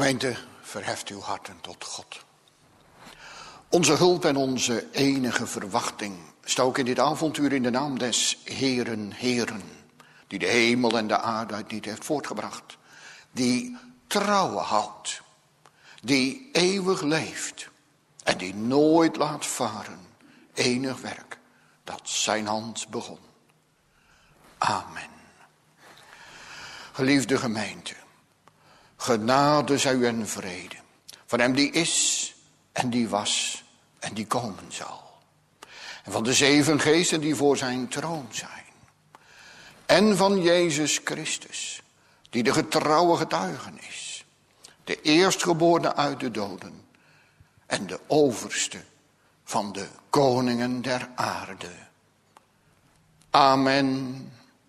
Gemeente, verheft uw harten tot God. Onze hulp en onze enige verwachting sta ook in dit avontuur in de naam des Heeren, Heeren, die de hemel en de aarde uit niet heeft voortgebracht, die trouwe houdt, die eeuwig leeft en die nooit laat varen enig werk dat zijn hand begon. Amen. Geliefde gemeente, genade zij u en vrede van hem die is en die was en die komen zal. En van de 7 geesten die voor zijn troon zijn. En van Jezus Christus, die de getrouwe getuige is. De eerstgeborene uit de doden en de overste van de koningen der aarde. Amen.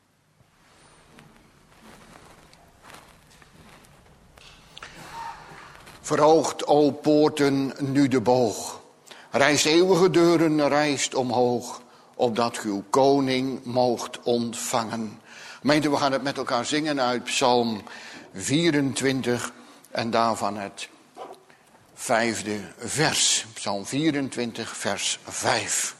Verhoogt, o poorten, nu de boog. Rijst eeuwige deuren, rijst omhoog, opdat uw koning moogt ontvangen. Gemeente, we gaan het met elkaar zingen uit Psalm 24 en daarvan het 5e vers. Psalm 24, vers 5.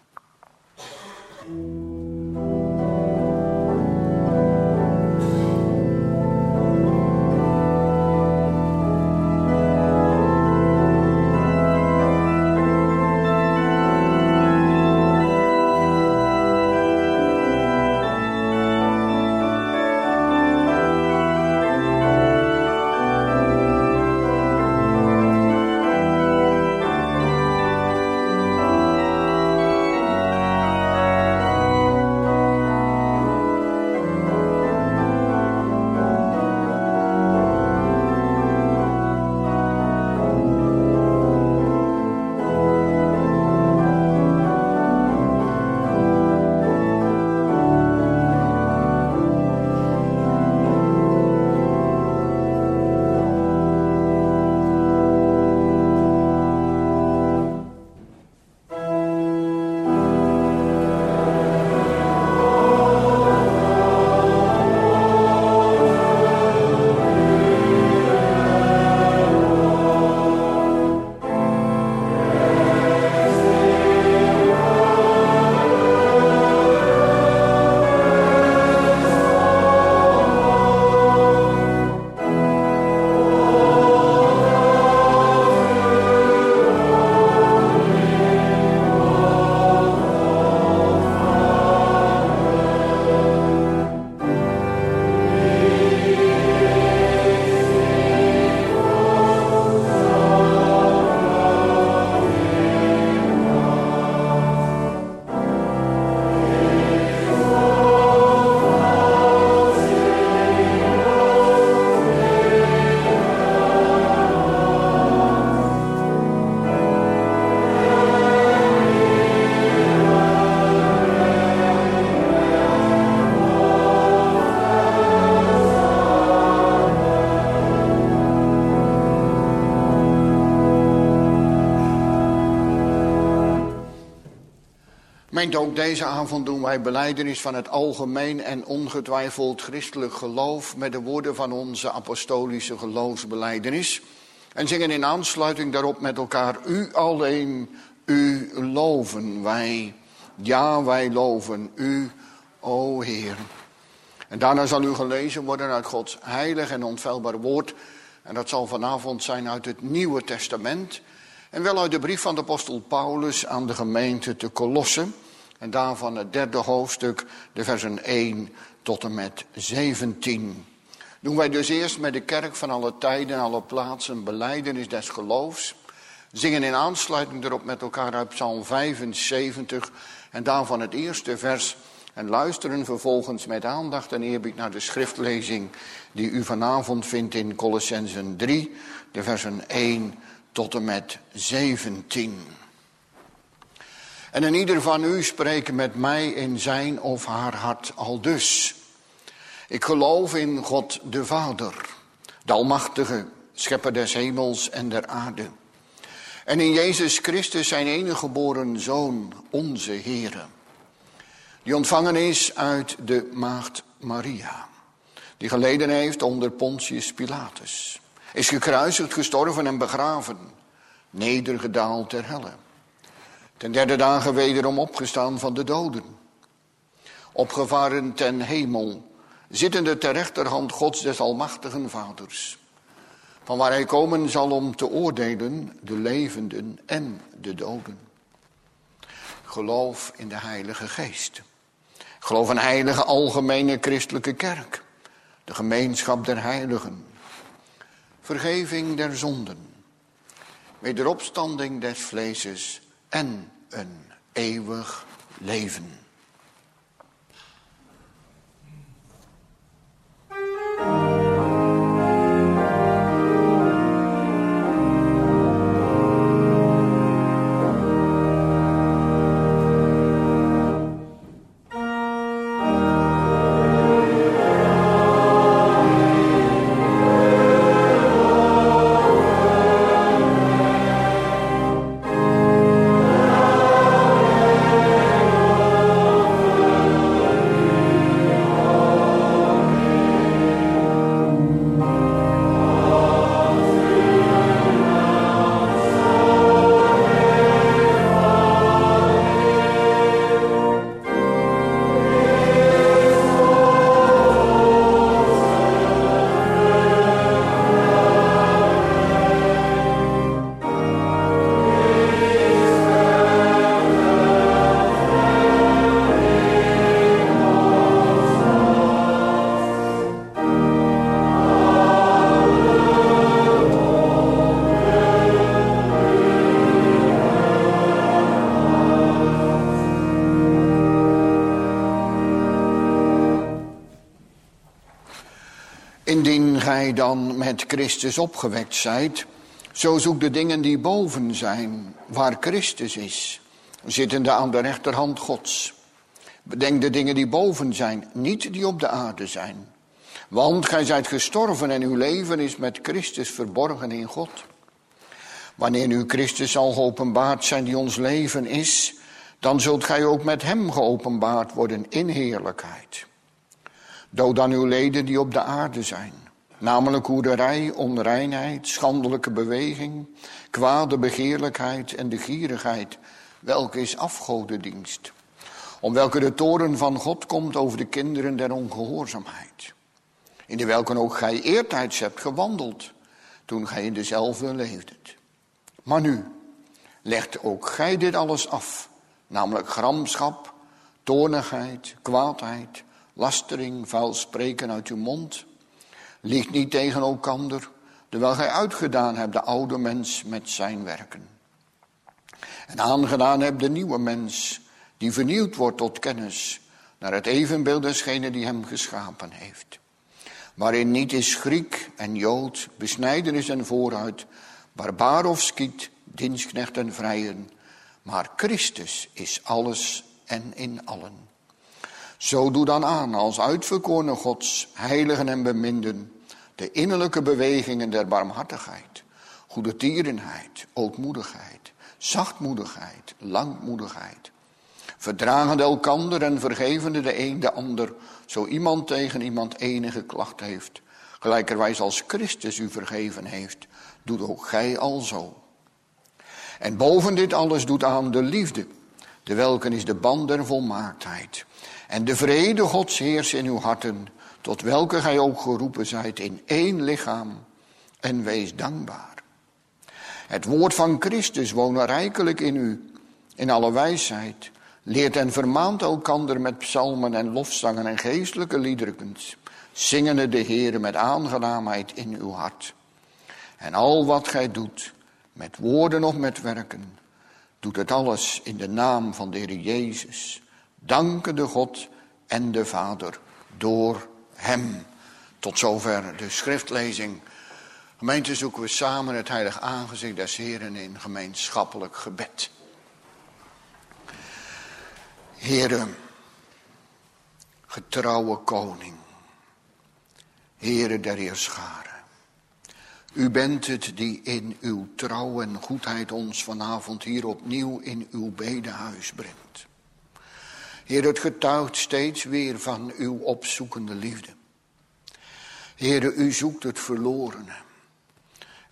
Ook deze avond doen wij belijdenis van het algemeen en ongetwijfeld christelijk geloof met de woorden van onze apostolische geloofsbelijdenis. En zingen in aansluiting daarop met elkaar: U alleen, U loven wij. Ja, wij loven U, o Heer. En daarna zal u gelezen worden uit Gods heilig en onfeilbaar woord. En dat zal vanavond zijn uit het Nieuwe Testament. En wel uit de brief van de apostel Paulus aan de gemeente te Kolosse. En daarvan het 3e hoofdstuk, de versen 1 tot en met 17. Doen wij dus eerst met de kerk van alle tijden en alle plaatsen belijdenis des geloofs. Zingen in aansluiting erop met elkaar uit Psalm 75 en daarvan het eerste vers. En luisteren vervolgens met aandacht en eerbied naar de schriftlezing die u vanavond vindt in Kolossenzen 3, de versen 1 tot en met 17. En in ieder van u spreken met mij in zijn of haar hart aldus. Ik geloof in God de Vader, de Almachtige, schepper des hemels en der aarde. En in Jezus Christus zijn enige geboren Zoon, onze Heere. Die ontvangen is uit de maagd Maria. Die geleden heeft onder Pontius Pilatus. is gekruisigd, gestorven en begraven, nedergedaald ter helle. Ten derde dagen wederom opgestaan van de doden. Opgevaren ten hemel, zittende ter rechterhand Gods des almachtigen Vaders. Van waar hij komen zal om te oordelen de levenden en de doden. Geloof in de Heilige Geest. Geloof in een heilige algemene christelijke kerk. De gemeenschap der heiligen. Vergeving der zonden. Wederopstanding des vleeses en een eeuwig leven. Indien gij dan met Christus opgewekt zijt, zo zoek de dingen die boven zijn, waar Christus is, zittende aan de rechterhand Gods. Bedenk de dingen die boven zijn, niet die op de aarde zijn. Want gij zijt gestorven en uw leven is met Christus verborgen in God. Wanneer nu Christus zal geopenbaard zijn die ons leven is, dan zult gij ook met hem geopenbaard worden in heerlijkheid. Dood dan uw leden die op de aarde zijn, namelijk hoererij, onreinheid, schandelijke beweging, kwade begeerlijkheid en de gierigheid, welke is afgodendienst, om welke de toorn van God komt over de kinderen der ongehoorzaamheid, in de welke ook gij eertijds hebt gewandeld, toen gij in dezelfde leefdet. Maar nu, legt ook gij dit alles af, namelijk gramschap, toornigheid, kwaadheid, lastering, vuil spreken uit uw mond. Liegt niet tegen elkander, terwijl gij uitgedaan hebt de oude mens met zijn werken. En aangedaan hebt de nieuwe mens, die vernieuwd wordt tot kennis, naar het evenbeeld desgene die hem geschapen heeft. Waarin niet is Griek en Jood, besnijdenis en vooruit, barbaar of skiet, dienstknecht en vrijen, maar Christus is alles en in allen. Zo doe dan aan als uitverkorene Gods, heiligen en beminden, de innerlijke bewegingen der barmhartigheid, goedertierenheid, ootmoedigheid, zachtmoedigheid, langmoedigheid, verdragende elkander en vergevende de een de ander, zo iemand tegen iemand enige klacht heeft, gelijkerwijs als Christus u vergeven heeft, doet ook gij alzo. En boven dit alles doet aan de liefde, de welke is de band der volmaaktheid. En de vrede Gods heerst in uw harten, tot welke gij ook geroepen zijt in één lichaam, en wees dankbaar. Het woord van Christus wonen rijkelijk in u, in alle wijsheid, leert en vermaant elkander met psalmen en lofzangen en geestelijke liederen, zingende de Heere met aangenaamheid in uw hart. En al wat gij doet, met woorden of met werken, doet het alles in de naam van de Heer Jezus, dankende God en de Vader door hem. Tot zover de schriftlezing. Gemeente, zoeken we samen het heilig aangezicht des Heeren in gemeenschappelijk gebed. Heere, getrouwe koning, Heere der Heerscharen. U bent het die in uw trouw en goedheid ons vanavond hier opnieuw in uw bedehuis brengt. Heer, het getuigt steeds weer van uw opzoekende liefde. Heere, u zoekt het verlorene.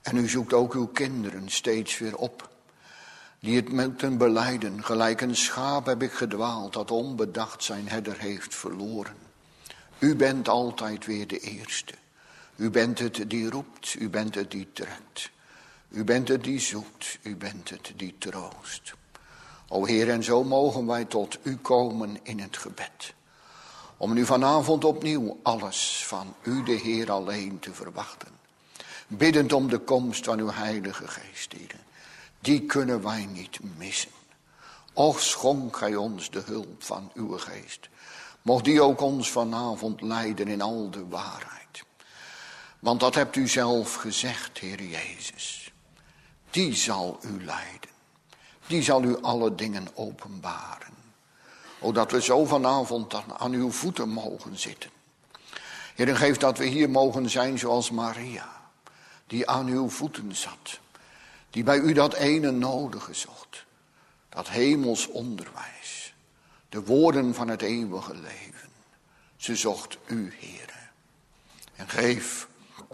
En u zoekt ook uw kinderen steeds weer op, die het moeten belijden. Gelijk een schaap heb ik gedwaald, dat onbedacht zijn herder heeft verloren. U bent altijd weer de eerste. U bent het die roept, u bent het die trekt. U bent het die zoekt, u bent het die troost. O Heer, en zo mogen wij tot u komen in het gebed. Om nu vanavond opnieuw alles van u, de Heer, alleen te verwachten. Biddend om de komst van uw Heilige Geest, Heer. Die kunnen wij niet missen. Och, schonk gij ons de hulp van uw Geest. Mocht die ook ons vanavond leiden in al de waarheid. Want dat hebt u zelf gezegd, Heer Jezus. Die zal u leiden. Die zal u alle dingen openbaren. O, dat we zo vanavond dan aan uw voeten mogen zitten. Heer, en geef dat we hier mogen zijn zoals Maria, die aan uw voeten zat. Die bij u dat ene nodige zocht. Dat hemels onderwijs. De woorden van het eeuwige leven. Ze zocht u, Heer. En geef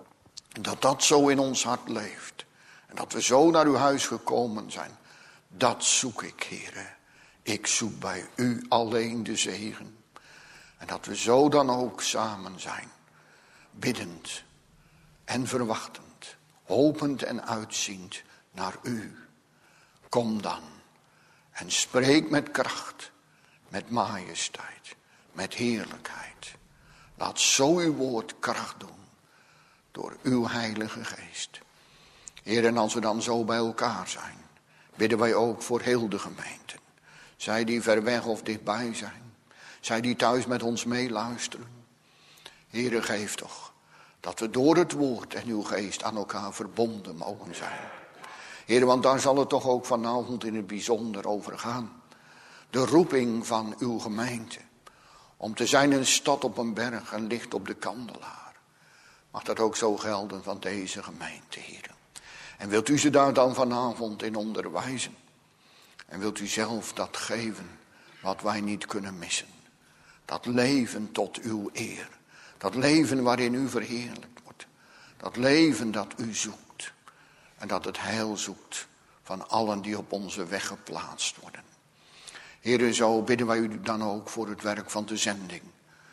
dat dat zo in ons hart leeft. En dat we zo naar uw huis gekomen zijn. Dat zoek ik, Heer. Ik zoek bij u alleen de zegen. En dat we zo dan ook samen zijn. Biddend en verwachtend. Hopend en uitziend naar u. Kom dan. En spreek met kracht. Met majesteit. Met heerlijkheid. Laat zo uw woord kracht doen. Door uw Heilige Geest. Heer, en als we dan zo bij elkaar zijn. Bidden wij ook voor heel de gemeente. Zij die ver weg of dichtbij zijn. Zij die thuis met ons meeluisteren. Heere, geef toch dat we door het woord en uw geest aan elkaar verbonden mogen zijn. Heere, want daar zal het toch ook vanavond in het bijzonder over gaan. De roeping van uw gemeente. Om te zijn een stad op een berg, een licht op de kandelaar. Mag dat ook zo gelden van deze gemeente, Heere. En wilt u ze daar dan vanavond in onderwijzen? En wilt u zelf dat geven wat wij niet kunnen missen? Dat leven tot uw eer. Dat leven waarin u verheerlijkt wordt. Dat leven dat u zoekt. En dat het heil zoekt van allen die op onze weg geplaatst worden. Heere, zo bidden wij u dan ook voor het werk van de zending.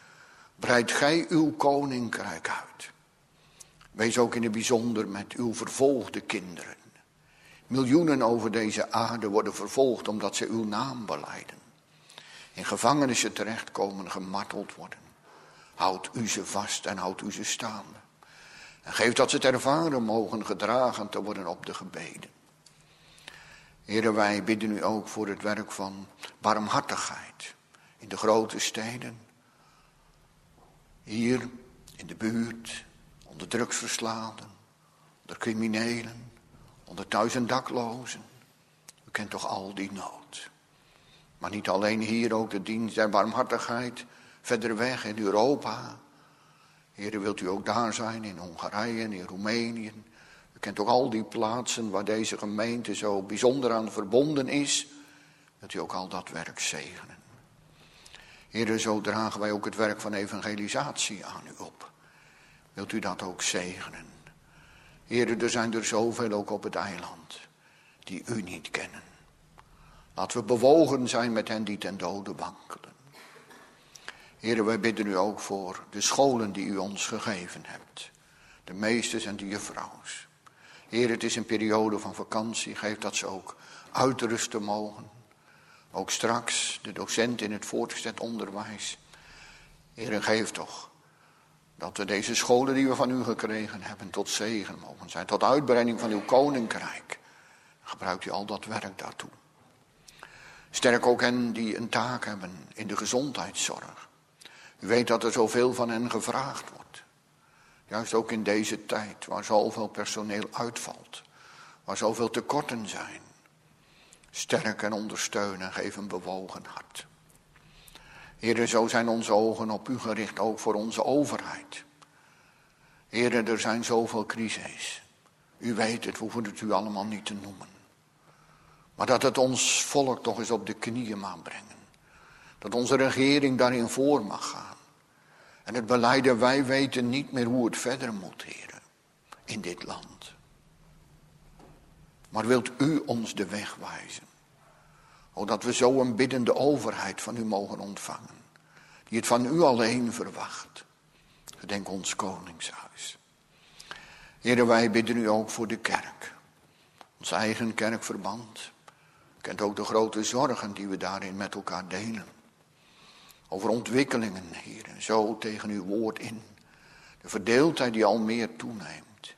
Breid gij uw koninkrijk uit. Wees ook in het bijzonder met uw vervolgde kinderen. Miljoenen over deze aarde worden vervolgd omdat ze uw naam belijden. In gevangenissen terechtkomen, gemarteld worden. Houd u ze vast en houd u ze staande. En geef dat ze het ervaren mogen gedragen te worden op de gebeden. Heere, wij bidden u ook voor het werk van barmhartigheid. In de grote steden. Hier in de buurt. Onder drugsverslaafden. Onder criminelen. Onder thuis- en daklozen. U kent toch al die nood. Maar niet alleen hier, ook de dienst der barmhartigheid. Verder weg in Europa. Heere, wilt u ook daar zijn, in Hongarije en in Roemenië. U kent ook al die plaatsen waar deze gemeente zo bijzonder aan verbonden is. Wilt u ook al dat werk zegenen. Heere, zo dragen wij ook het werk van evangelisatie aan u op. Wilt u dat ook zegenen. Heere, er zijn er zoveel ook op het eiland die u niet kennen. Laten we bewogen zijn met hen die ten dode wankelen. Heere, wij bidden u ook voor de scholen die u ons gegeven hebt. De meesters en de juffrouws. Heer, het is een periode van vakantie. Geef dat ze ook uitrusten mogen. Ook straks de docent in het voortgezet onderwijs. Heer, geef toch dat we deze scholen die we van u gekregen hebben tot zegen mogen zijn. Tot uitbreiding van uw koninkrijk. Gebruikt u al dat werk daartoe. Sterk ook hen die een taak hebben in de gezondheidszorg. U weet dat er zoveel van hen gevraagd wordt. Juist ook in deze tijd waar zoveel personeel uitvalt. Waar zoveel tekorten zijn. Sterk en ondersteun en geef een bewogen hart. Heere, zo zijn onze ogen op u gericht, ook voor onze overheid. Heere, er zijn zoveel crises. U weet het, we hoeven het u allemaal niet te noemen. Maar dat het ons volk toch eens op de knieën mag brengen. Dat onze regering daarin voor mag gaan. En het beleiden, wij weten niet meer hoe het verder moet, Heere, in dit land. Maar wilt u ons de weg wijzen? Dat we zo een biddende overheid van u mogen ontvangen. Die het van u alleen verwacht. Gedenk ons koningshuis. Heere, wij bidden u ook voor de kerk. Ons eigen kerkverband. U kent ook de grote zorgen die we daarin met elkaar delen. Over ontwikkelingen, Heer, en zo tegen uw woord in. De verdeeldheid die al meer toeneemt.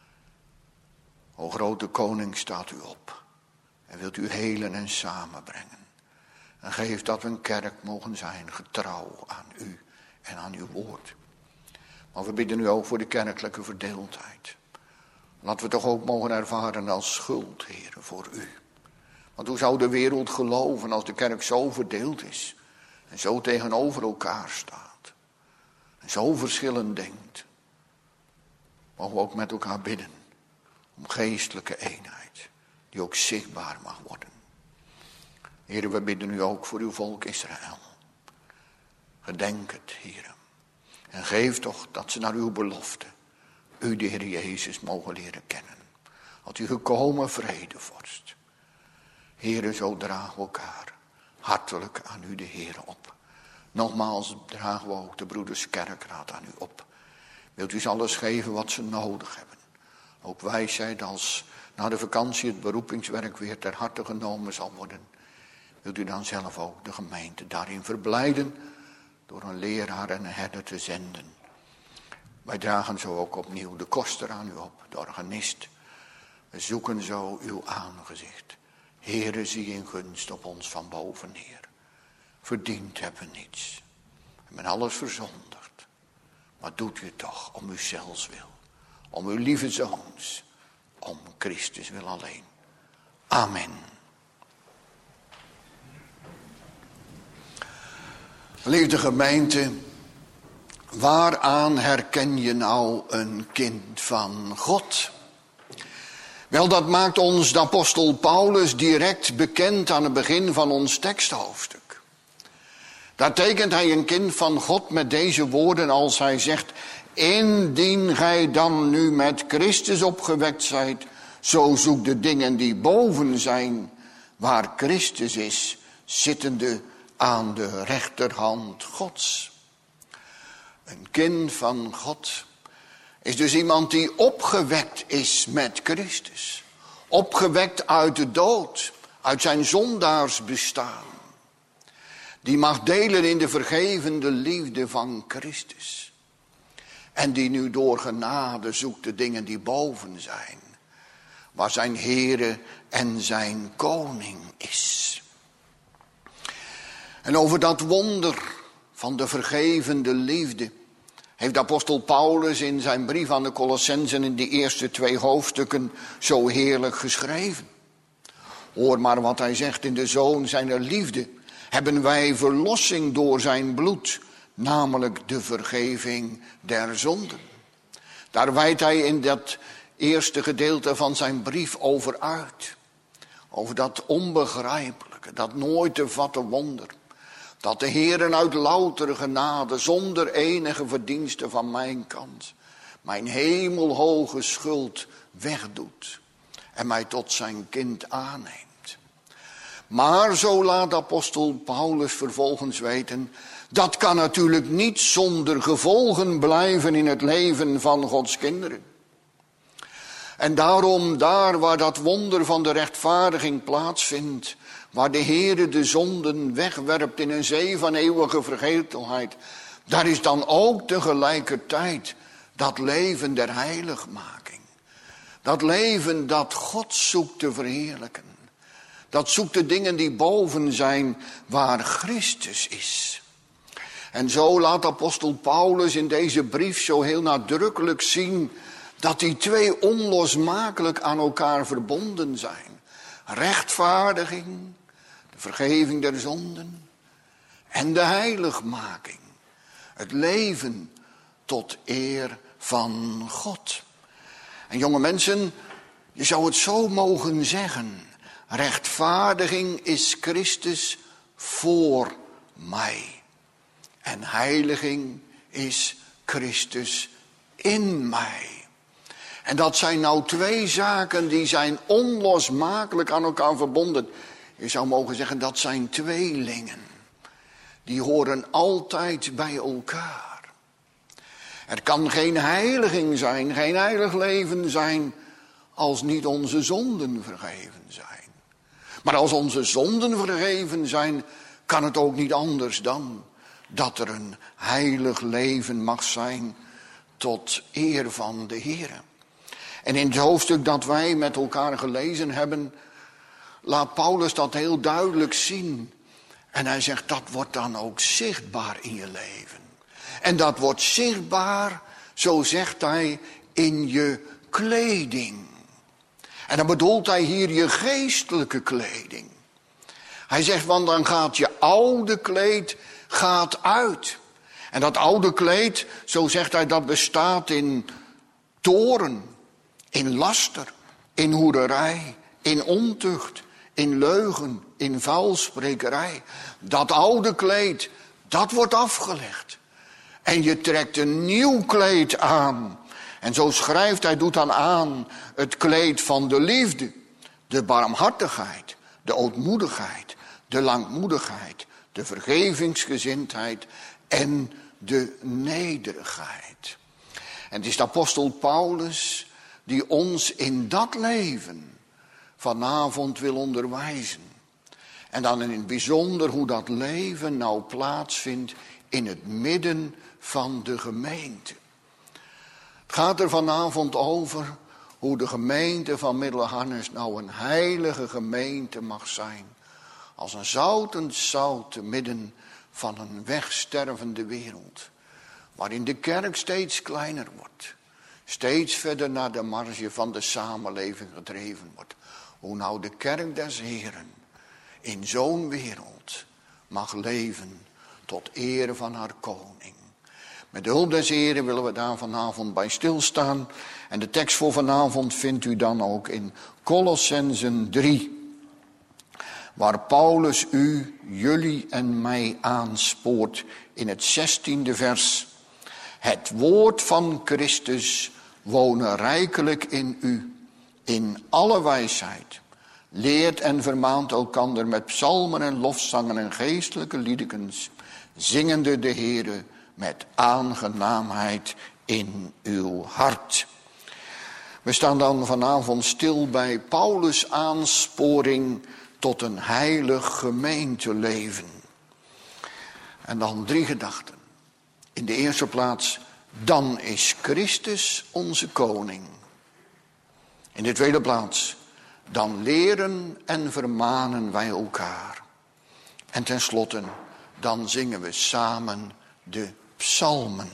O grote koning, staat u op. En wilt u helen en samenbrengen. En geef dat we een kerk mogen zijn, getrouw aan u en aan uw woord. Maar we bidden u ook voor de kerkelijke verdeeldheid. Laten we toch ook mogen ervaren als schuld, Heer, voor u. Want hoe zou de wereld geloven als de kerk zo verdeeld is? En zo tegenover elkaar staat. En zo verschillend denkt. Mogen we ook met elkaar bidden. Om geestelijke eenheid. Die ook zichtbaar mag worden. Heer, we bidden u ook voor uw volk Israël. Gedenk het, Heer. En geef toch dat ze naar uw belofte. U, de Heer Jezus, mogen leren kennen. Als u gekomen vredevorst. Heer, zo dragen we elkaar hartelijk aan u de Heer op. Nogmaals dragen we ook de broeders Kerkraad aan u op. Wilt u ze alles geven wat ze nodig hebben. Ook wijsheid als na de vakantie het beroepingswerk weer ter harte genomen zal worden. Wilt u dan zelf ook de gemeente daarin verblijden door een leraar en een herder te zenden. Wij dragen zo ook opnieuw de koster aan u op, de organist. We zoeken zo uw aangezicht. Heere, zie in gunst op ons van boven neer. Verdiend hebben we niets. We hebben alles verzonderd. Maar doet u het toch om uw zelfs wil. Om uw lieve zoons. Om Christus wil alleen. Amen. Lieve gemeente, waaraan herken je nou een kind van God? Wel, dat maakt ons de apostel Paulus direct bekend aan het begin van ons teksthoofdstuk. Daar tekent hij een kind van God met deze woorden als hij zegt: indien gij dan nu met Christus opgewekt zijt, zo zoek de dingen die boven zijn, waar Christus is, zittende aan de rechterhand Gods. Een kind van God is dus iemand die opgewekt is met Christus. Opgewekt uit de dood, uit zijn zondaarsbestaan. Die mag delen in de vergevende liefde van Christus. En die nu door genade zoekt de dingen die boven zijn. Waar zijn Heere en zijn Koning is. En over dat wonder van de vergevende liefde heeft de apostel Paulus in zijn brief aan de Colossenzen in die eerste 2 hoofdstukken zo heerlijk geschreven. Hoor maar wat hij zegt: in de Zoon zijner liefde hebben wij verlossing door zijn bloed, namelijk de vergeving der zonden. Daar wijdt hij in dat eerste gedeelte van zijn brief over uit. Over dat onbegrijpelijke, dat nooit te vatten wonder. Dat de Heer uit loutere genade, zonder enige verdienste van mijn kant, mijn hemelhoge schuld wegdoet en mij tot zijn kind aanneemt. Maar zo laat apostel Paulus vervolgens weten, dat kan natuurlijk niet zonder gevolgen blijven in het leven van Gods kinderen. En daarom, daar waar dat wonder van de rechtvaardiging plaatsvindt, waar de Heere de zonden wegwerpt in een zee van eeuwige vergetelheid, daar is dan ook tegelijkertijd dat leven der heiligmaking. Dat leven dat God zoekt te verheerlijken. Dat zoekt de dingen die boven zijn, waar Christus is. En zo laat apostel Paulus in deze brief zo heel nadrukkelijk zien dat die twee onlosmakelijk aan elkaar verbonden zijn. Rechtvaardiging, de vergeving der zonden en de heiligmaking. Het leven tot eer van God. En jonge mensen, je zou het zo mogen zeggen. Rechtvaardiging is Christus voor mij. En heiliging is Christus in mij. En dat zijn nou twee zaken die zijn onlosmakelijk aan elkaar verbonden. Je zou mogen zeggen dat zijn tweelingen. Die horen altijd bij elkaar. Er kan geen heiliging zijn, geen heilig leven zijn, als niet onze zonden vergeven zijn. Maar als onze zonden vergeven zijn, kan het ook niet anders dan dat er een heilig leven mag zijn tot eer van de Heer. En in het hoofdstuk dat wij met elkaar gelezen hebben, laat Paulus dat heel duidelijk zien. En hij zegt, dat wordt dan ook zichtbaar in je leven. En dat wordt zichtbaar, zo zegt hij, in je kleding. En dan bedoelt hij hier je geestelijke kleding. Hij zegt, want dan gaat je oude kleed gaat uit. En dat oude kleed, zo zegt hij, dat bestaat in toorn, in laster, in hoererij, in ontucht, in leugen, in vuilsprekerij. Dat oude kleed, dat wordt afgelegd. En je trekt een nieuw kleed aan. En zo schrijft hij, doet dan aan het kleed van de liefde, de barmhartigheid, de ootmoedigheid, de langmoedigheid, de vergevingsgezindheid en de nederigheid. En het is de apostel Paulus die ons in dat leven vanavond wil onderwijzen. En dan in het bijzonder hoe dat leven nou plaatsvindt in het midden van de gemeente. Het gaat er vanavond over hoe de gemeente van Middelharnis nou een heilige gemeente mag zijn. Als een zoutend zout te midden van een wegstervende wereld. Waarin de kerk steeds kleiner wordt. Steeds verder naar de marge van de samenleving gedreven wordt. Hoe nou de kerk des Heren in zo'n wereld mag leven tot eer van haar koning. Met de hulp des Heren willen we daar vanavond bij stilstaan. En de tekst voor vanavond vindt u dan ook in Kolossenzen 3. Waar Paulus jullie en mij aanspoort in het 16e vers. Het woord van Christus wonen rijkelijk in u, in alle wijsheid. Leert en vermaant elkander met psalmen en lofzangen en geestelijke liedekens, zingende de Heere met aangenaamheid in uw hart. We staan dan vanavond stil bij Paulus' aansporing tot een heilig gemeenteleven. En dan 3 gedachten. In de eerste plaats, dan is Christus onze koning. In de tweede plaats, dan leren en vermanen wij elkaar. En tenslotte, dan zingen we samen de psalmen.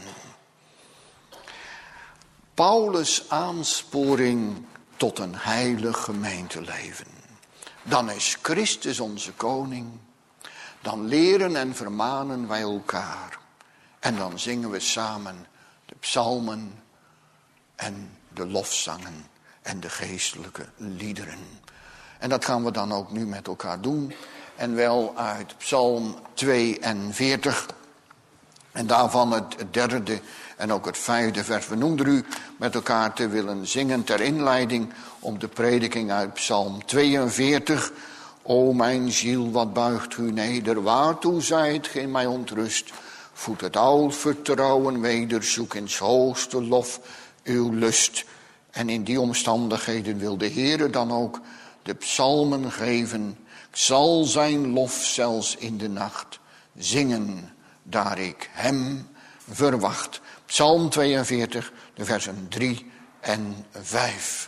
Paulus' aansporing tot een heilig gemeenteleven. Dan is Christus onze koning. Dan leren en vermanen wij elkaar. En dan zingen we samen de psalmen en de lofzangen en de geestelijke liederen. En dat gaan we dan ook nu met elkaar doen. En wel uit Psalm 42. En daarvan het 3e en ook het 5e vers. We noemden u met elkaar te willen zingen ter inleiding om de prediking uit Psalm 42. O mijn ziel, wat buigt u neder, waartoe zijt gij mij ontrust? Voed het oud vertrouwen weder, zoek in 's hoogste lof uw lust. En in die omstandigheden wil de Heere dan ook de psalmen geven. Ik zal zijn lof zelfs in de nacht zingen, daar ik hem verwacht. Psalm 42, de versen 3 en 5.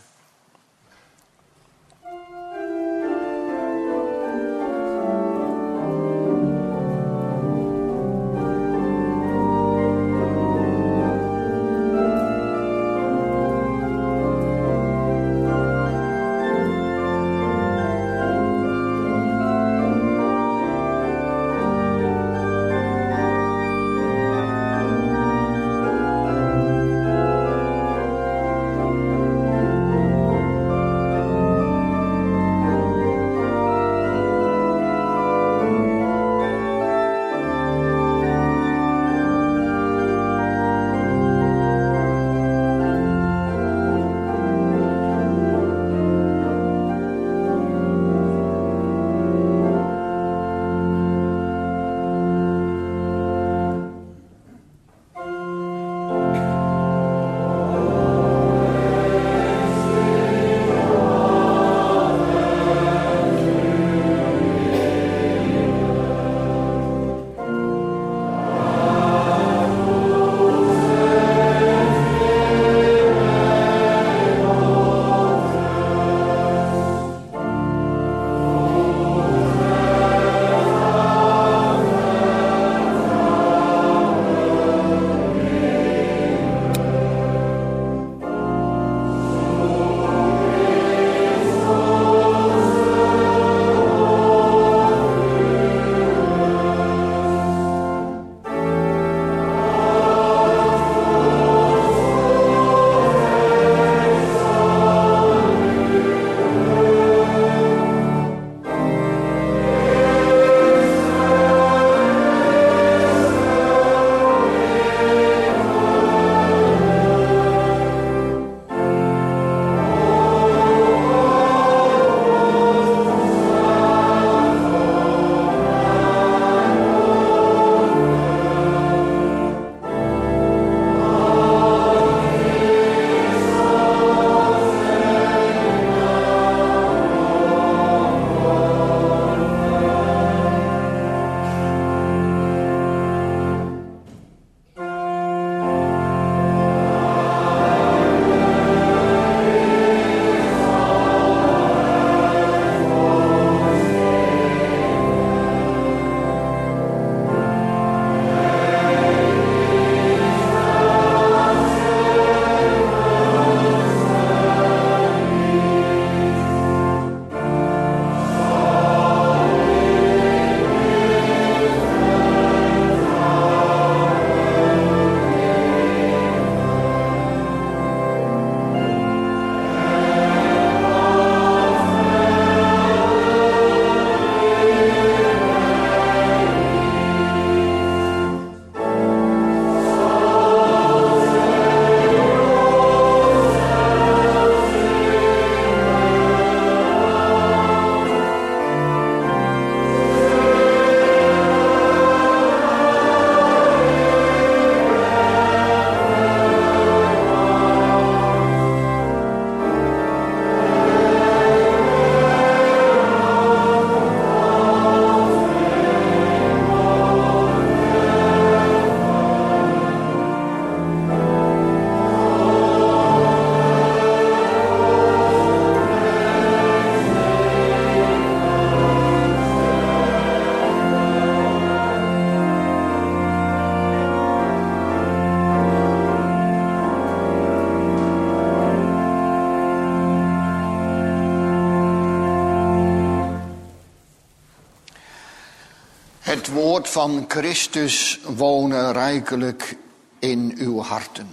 het woord van Christus wonen rijkelijk in uw harten.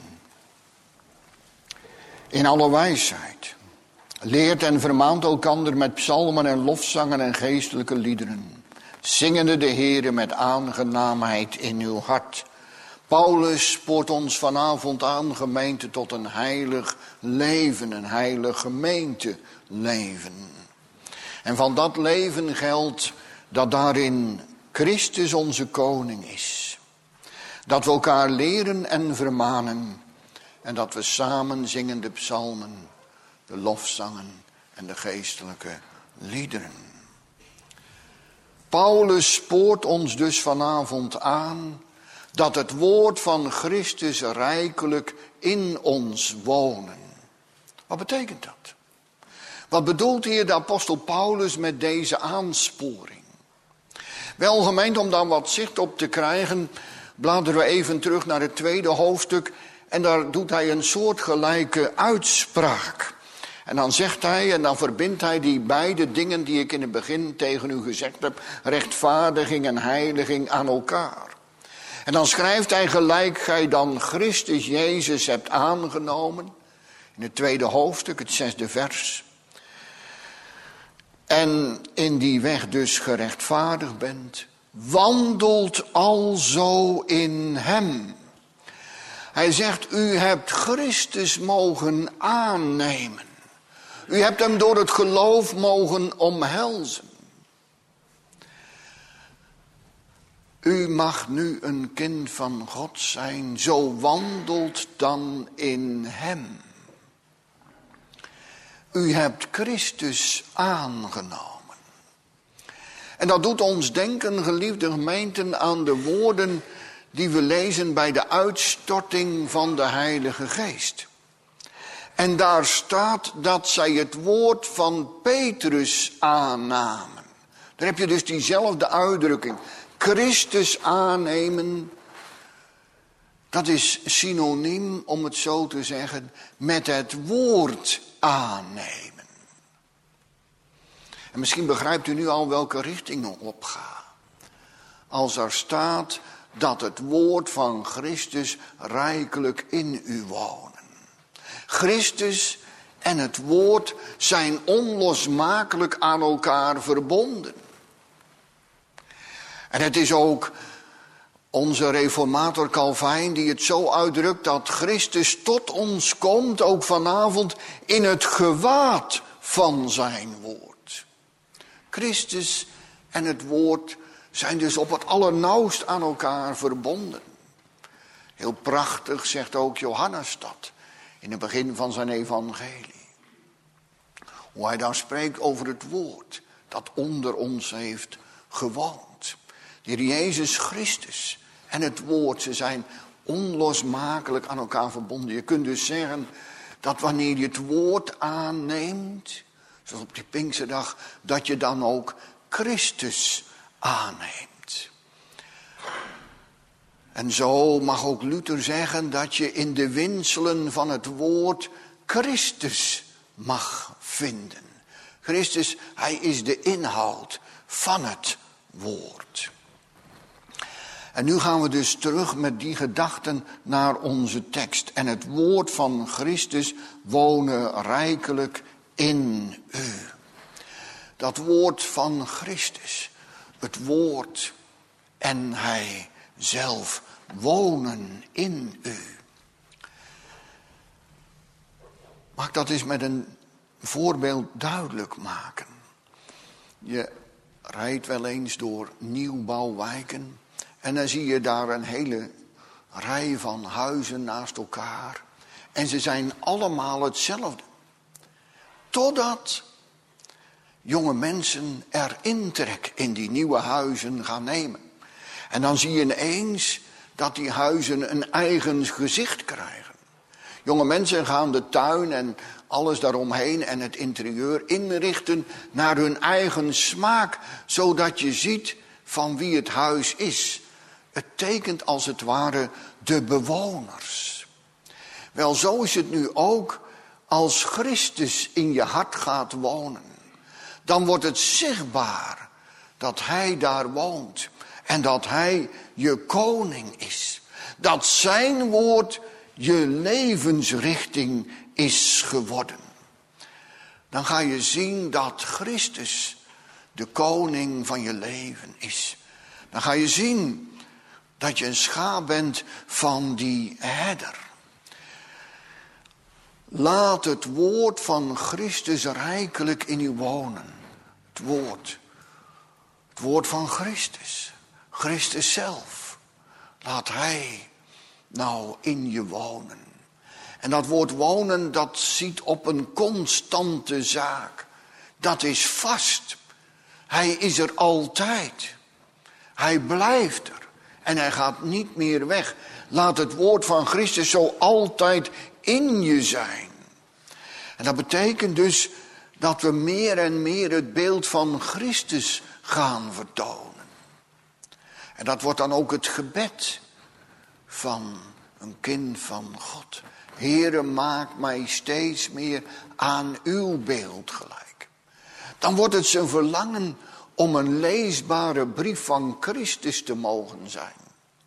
In alle wijsheid. Leert en vermaant elkander met psalmen en lofzangen en geestelijke liederen. Zingende de Heere met aangenaamheid in uw hart. Paulus spoort ons vanavond aan, gemeente, tot een heilig leven, een heilig gemeenteleven. En van dat leven geldt dat daarin Christus onze koning is. Dat we elkaar leren en vermanen. En dat we samen zingen de psalmen, de lofzangen en de geestelijke liederen. Paulus spoort ons dus vanavond aan dat het woord van Christus rijkelijk in ons wonen. Wat betekent dat? Wat bedoelt hier de apostel Paulus met deze aansporing? Wel, gemeente, om daar wat zicht op te krijgen, bladeren we even terug naar het 2e hoofdstuk. En daar doet hij een soortgelijke uitspraak. En dan zegt hij, en dan verbindt hij die beide dingen die ik in het begin tegen u gezegd heb, rechtvaardiging en heiliging, aan elkaar. En dan schrijft hij, gelijk gij dan Christus Jezus hebt aangenomen, in het 2e hoofdstuk, het 6e vers. En in die weg dus gerechtvaardigd bent, wandelt alzo in hem. Hij zegt, u hebt Christus mogen aannemen. U hebt hem door het geloof mogen omhelzen. U mag nu een kind van God zijn, zo wandelt dan in hem. U hebt Christus aangenomen. En dat doet ons denken, geliefde gemeenten, aan de woorden die we lezen bij de uitstorting van de Heilige Geest. En daar staat dat zij het woord van Petrus aannamen. Daar heb je dus diezelfde uitdrukking. Christus aannemen, dat is synoniem, om het zo te zeggen, met het woord aannemen. En misschien begrijpt u nu al welke richting ik opga. Als er staat dat het woord van Christus rijkelijk in u wonen. Christus en het woord zijn onlosmakelijk aan elkaar verbonden. En het is ook onze reformator Calvijn die het zo uitdrukt dat Christus tot ons komt, ook vanavond, in het gewaad van zijn woord. Christus en het woord zijn dus op het allernauwst aan elkaar verbonden. Heel prachtig zegt ook Johannes dat in het begin van zijn evangelie. Hoe hij daar spreekt over het woord dat onder ons heeft gewoond. De Heer Jezus Christus en het woord, ze zijn onlosmakelijk aan elkaar verbonden. Je kunt dus zeggen dat wanneer je het woord aanneemt, zoals op die Pinksterdag, dat je dan ook Christus aanneemt. En zo mag ook Luther zeggen dat je in de winselen van het woord Christus mag vinden. Christus, hij is de inhoud van het woord. En nu gaan we dus terug met die gedachten naar onze tekst. En het woord van Christus wonen rijkelijk in u. Dat woord van Christus, het woord en hij zelf wonen in u. Mag ik dat eens met een voorbeeld duidelijk maken? Je rijdt wel eens door nieuwbouwwijken en dan zie je daar een hele rij van huizen naast elkaar. En ze zijn allemaal hetzelfde. Totdat jonge mensen er intrek in die nieuwe huizen gaan nemen. En dan zie je ineens dat die huizen een eigen gezicht krijgen. Jonge mensen gaan de tuin en alles daaromheen en het interieur inrichten naar hun eigen smaak, zodat je ziet van wie het huis is. Het tekent als het ware de bewoners. Wel, zo is het nu ook als Christus in je hart gaat wonen. Dan wordt het zichtbaar dat hij daar woont. En dat hij je koning is. Dat zijn woord je levensrichting is geworden. Dan ga je zien dat Christus de koning van je leven is. Dan ga je zien dat je een schaap bent van die herder. Laat het woord van Christus rijkelijk in u wonen. Het woord van Christus. Christus zelf. Laat hij nou in je wonen. En dat woord wonen, dat ziet op een constante zaak. Dat is vast. Hij is er altijd. Hij blijft er. En hij gaat niet meer weg. Laat het woord van Christus zo altijd in je zijn. En dat betekent dus dat we meer en meer het beeld van Christus gaan vertonen. En dat wordt dan ook het gebed van een kind van God. Heere, maak mij steeds meer aan uw beeld gelijk. Dan wordt het zijn verlangen om een leesbare brief van Christus te mogen zijn.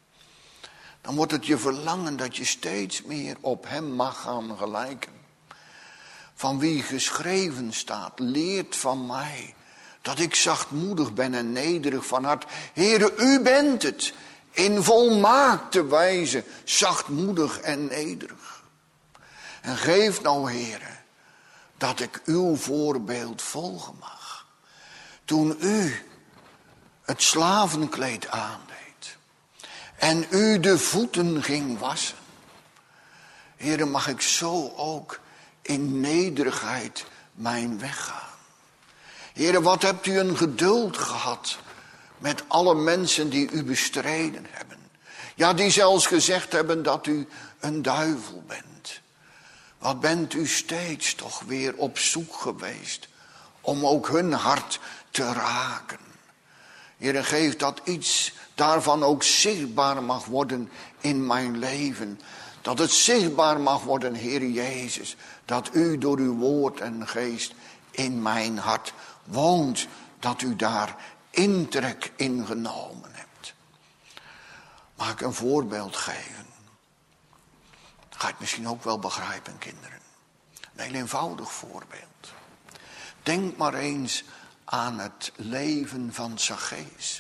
Dan wordt het je verlangen dat je steeds meer op hem mag gaan gelijken. Van wie geschreven staat, leert van mij, dat ik zachtmoedig ben en nederig van hart. Heere, u bent het, in volmaakte wijze, zachtmoedig en nederig. En geef nou, Heere, dat ik uw voorbeeld volgen mag. Toen u het slavenkleed aandeed en u de voeten ging wassen. Heere, mag ik zo ook in nederigheid mijn weg gaan. Heere, wat hebt u een geduld gehad met alle mensen die u bestreden hebben. Ja, die zelfs gezegd hebben dat u een duivel bent. Wat bent u steeds toch weer op zoek geweest om ook hun hart te raken. Heere, geef dat iets daarvan ook zichtbaar mag worden in mijn leven. Dat het zichtbaar mag worden, Heere Jezus, dat u door uw woord en geest in mijn hart woont. Dat u daar intrek in genomen hebt. Mag ik een voorbeeld geven? Ga je het misschien ook wel begrijpen, kinderen. Een heel eenvoudig voorbeeld. Denk maar eens aan het leven van Zacchaeus.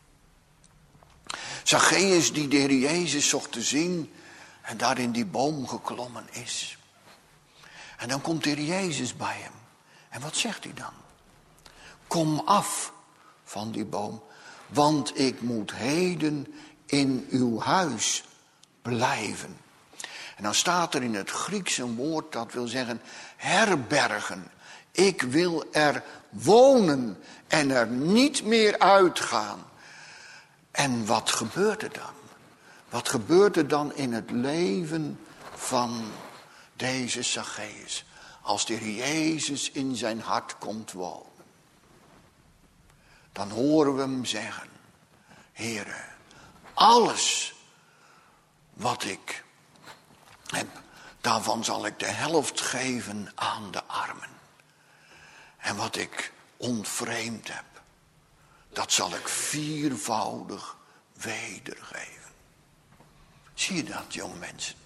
Zacchaeus die de Heer Jezus zocht te zien en daar in die boom geklommen is. En dan komt de Heer Jezus bij hem. En wat zegt hij dan? Kom af van die boom, want ik moet heden in uw huis blijven. En dan staat er in het Grieks een woord dat wil zeggen herbergen. Ik wil er wonen en er niet meer uitgaan. En wat gebeurt er dan? Wat gebeurt er dan in het leven van deze Zacchaeus? Als de Heer Jezus in zijn hart komt wonen. Dan horen we hem zeggen: Heere, alles wat ik heb, daarvan zal ik de helft geven aan de armen. En wat ik ontvreemd heb, dat zal ik viervoudig wedergeven. Zie je dat, jonge mensen?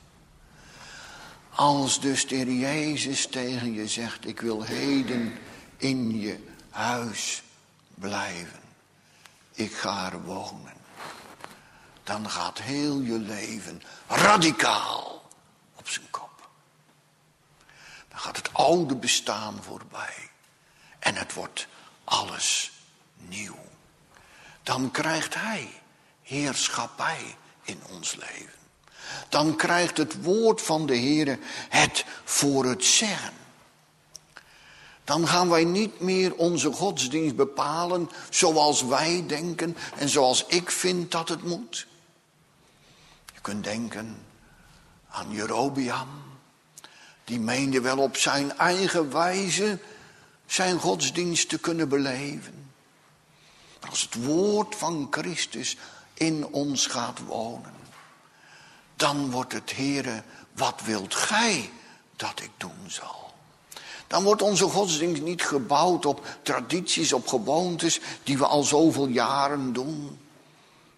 Als dus de Heer Jezus tegen je zegt: ik wil heden in je huis blijven. Ik ga er wonen. Dan gaat heel je leven radicaal op zijn kop. Dan gaat het oude bestaan voorbij. En het wordt alles nieuw. Dan krijgt hij heerschappij in ons leven. Dan krijgt het woord van de Heere het voor het zeggen. Dan gaan wij niet meer onze godsdienst bepalen zoals wij denken en zoals ik vind dat het moet. Je kunt denken aan Jerobeam. Die meende wel op zijn eigen wijze zijn godsdienst te kunnen beleven. Maar als het woord van Christus in ons gaat wonen, dan wordt het: Heere, wat wilt gij dat ik doen zal? Dan wordt onze godsdienst niet gebouwd op tradities, op gewoontes die we al zoveel jaren doen.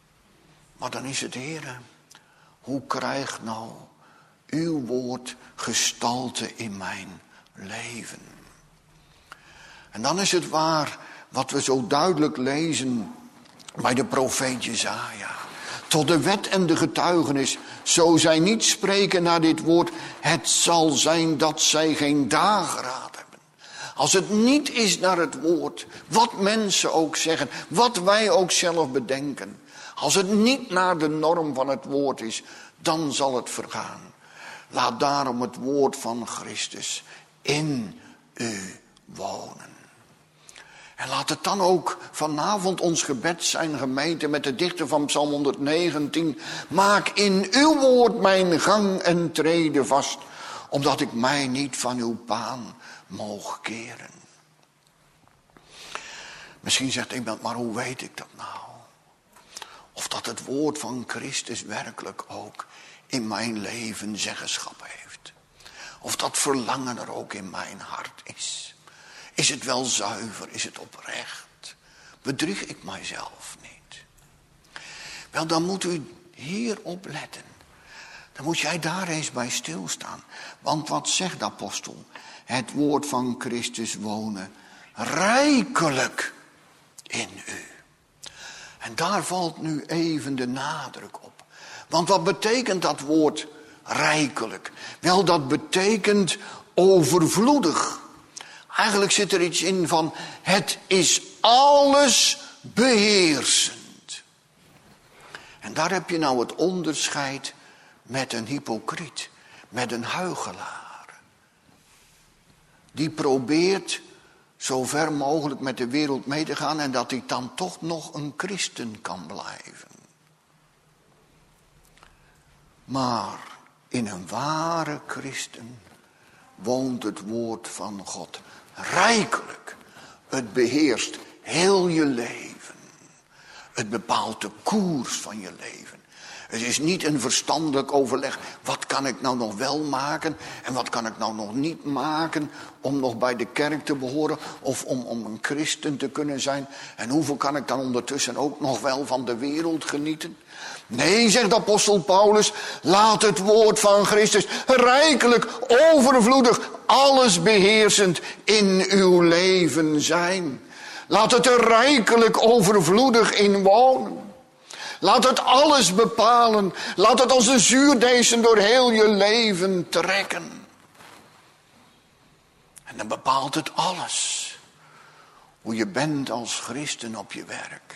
Maar dan is het, Heere, hoe krijgt nou uw woord gestalte in mijn leven? En dan is het waar wat we zo duidelijk lezen bij de profeet Jesaja. Tot de wet en de getuigenis, zo zij niet spreken naar dit woord, het zal zijn dat zij geen dageraad hebben. Als het niet is naar het woord, wat mensen ook zeggen, wat wij ook zelf bedenken. Als het niet naar de norm van het woord is, dan zal het vergaan. Laat daarom het woord van Christus in u wonen. En laat het dan ook vanavond ons gebed zijn, gemeente, met de dichter van Psalm 119. Maak in uw woord mijn gang en treden vast, omdat ik mij niet van uw baan moog keren. Misschien zegt iemand, maar hoe weet ik dat nou? Of dat het woord van Christus werkelijk ook in mijn leven zeggenschap heeft. Of dat verlangen er ook in mijn hart is. Is het wel zuiver? Is het oprecht? Bedrieg ik mijzelf niet? Wel, dan moet u hierop letten. Dan moet jij daar eens bij stilstaan. Want wat zegt de apostel? Het woord van Christus wonen rijkelijk in u. En daar valt nu even de nadruk op. Want wat betekent dat woord rijkelijk? Wel, dat betekent overvloedig. Eigenlijk zit er iets in van, het is alles beheersend. En daar heb je nou het onderscheid met een hypocriet, met een huichelaar. Die probeert zo ver mogelijk met de wereld mee te gaan en dat hij dan toch nog een christen kan blijven. Maar in een ware christen woont het woord van God rijkelijk. Het beheerst heel je leven. Het bepaalt de koers van je leven. Het is niet een verstandelijk overleg. Wat kan ik nou nog wel maken en wat kan ik nou nog niet maken om nog bij de kerk te behoren of om een christen te kunnen zijn. En hoeveel kan ik dan ondertussen ook nog wel van de wereld genieten? Nee, zegt apostel Paulus, laat het woord van Christus rijkelijk, overvloedig, alles beheersend in uw leven zijn. Laat het er rijkelijk overvloedig in wonen. Laat het alles bepalen. Laat het als een zuurdeesem door heel je leven trekken. En dan bepaalt het alles. Hoe je bent als christen op je werk.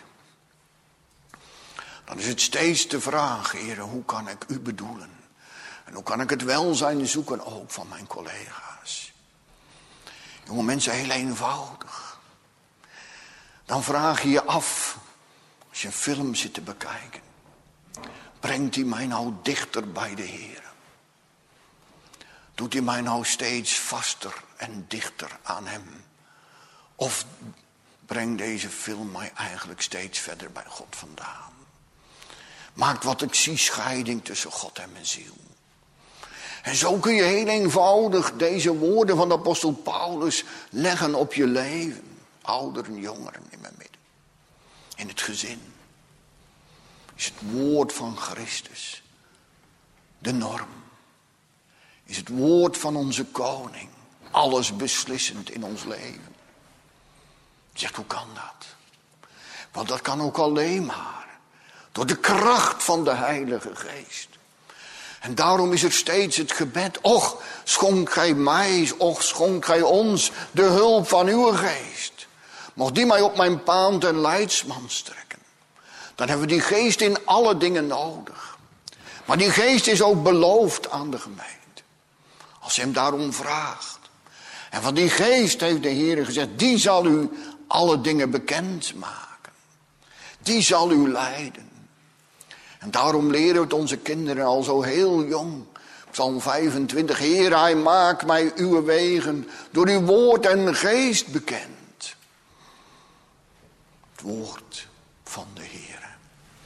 Dan is het steeds de vraag, Heere, hoe kan ik u bedoelen? En hoe kan ik het welzijn zoeken ook van mijn collega's? Jonge mensen, heel eenvoudig. Dan vraag je je af, als je een film zit te bekijken, brengt hij mij nou dichter bij de Heer? Doet hij mij nou steeds vaster en dichter aan hem? Of brengt deze film mij eigenlijk steeds verder bij God vandaan? Maakt wat ik zie scheiding tussen God en mijn ziel. En zo kun je heel eenvoudig deze woorden van de apostel Paulus leggen op je leven. Ouderen, jongeren in mijn midden. In het gezin. Is het woord van Christus de norm. Is het woord van onze koning alles beslissend in ons leven. Je zegt, hoe kan dat? Want dat kan ook alleen maar door de kracht van de Heilige Geest. En daarom is er steeds het gebed. Och, schonk gij mij, och, schonk gij ons de hulp van uw geest. Mocht die mij op mijn paan ten leidsman strekken. Dan hebben we die geest in alle dingen nodig. Maar die geest is ook beloofd aan de gemeente. Als je hem daarom vraagt. En van die geest heeft de Heer gezegd, die zal u alle dingen bekend maken. Die zal u leiden. En daarom leren we het onze kinderen al zo heel jong. Psalm 25. Heer, hij maakt mij uw wegen door uw woord en geest bekend. Het woord van de Heer.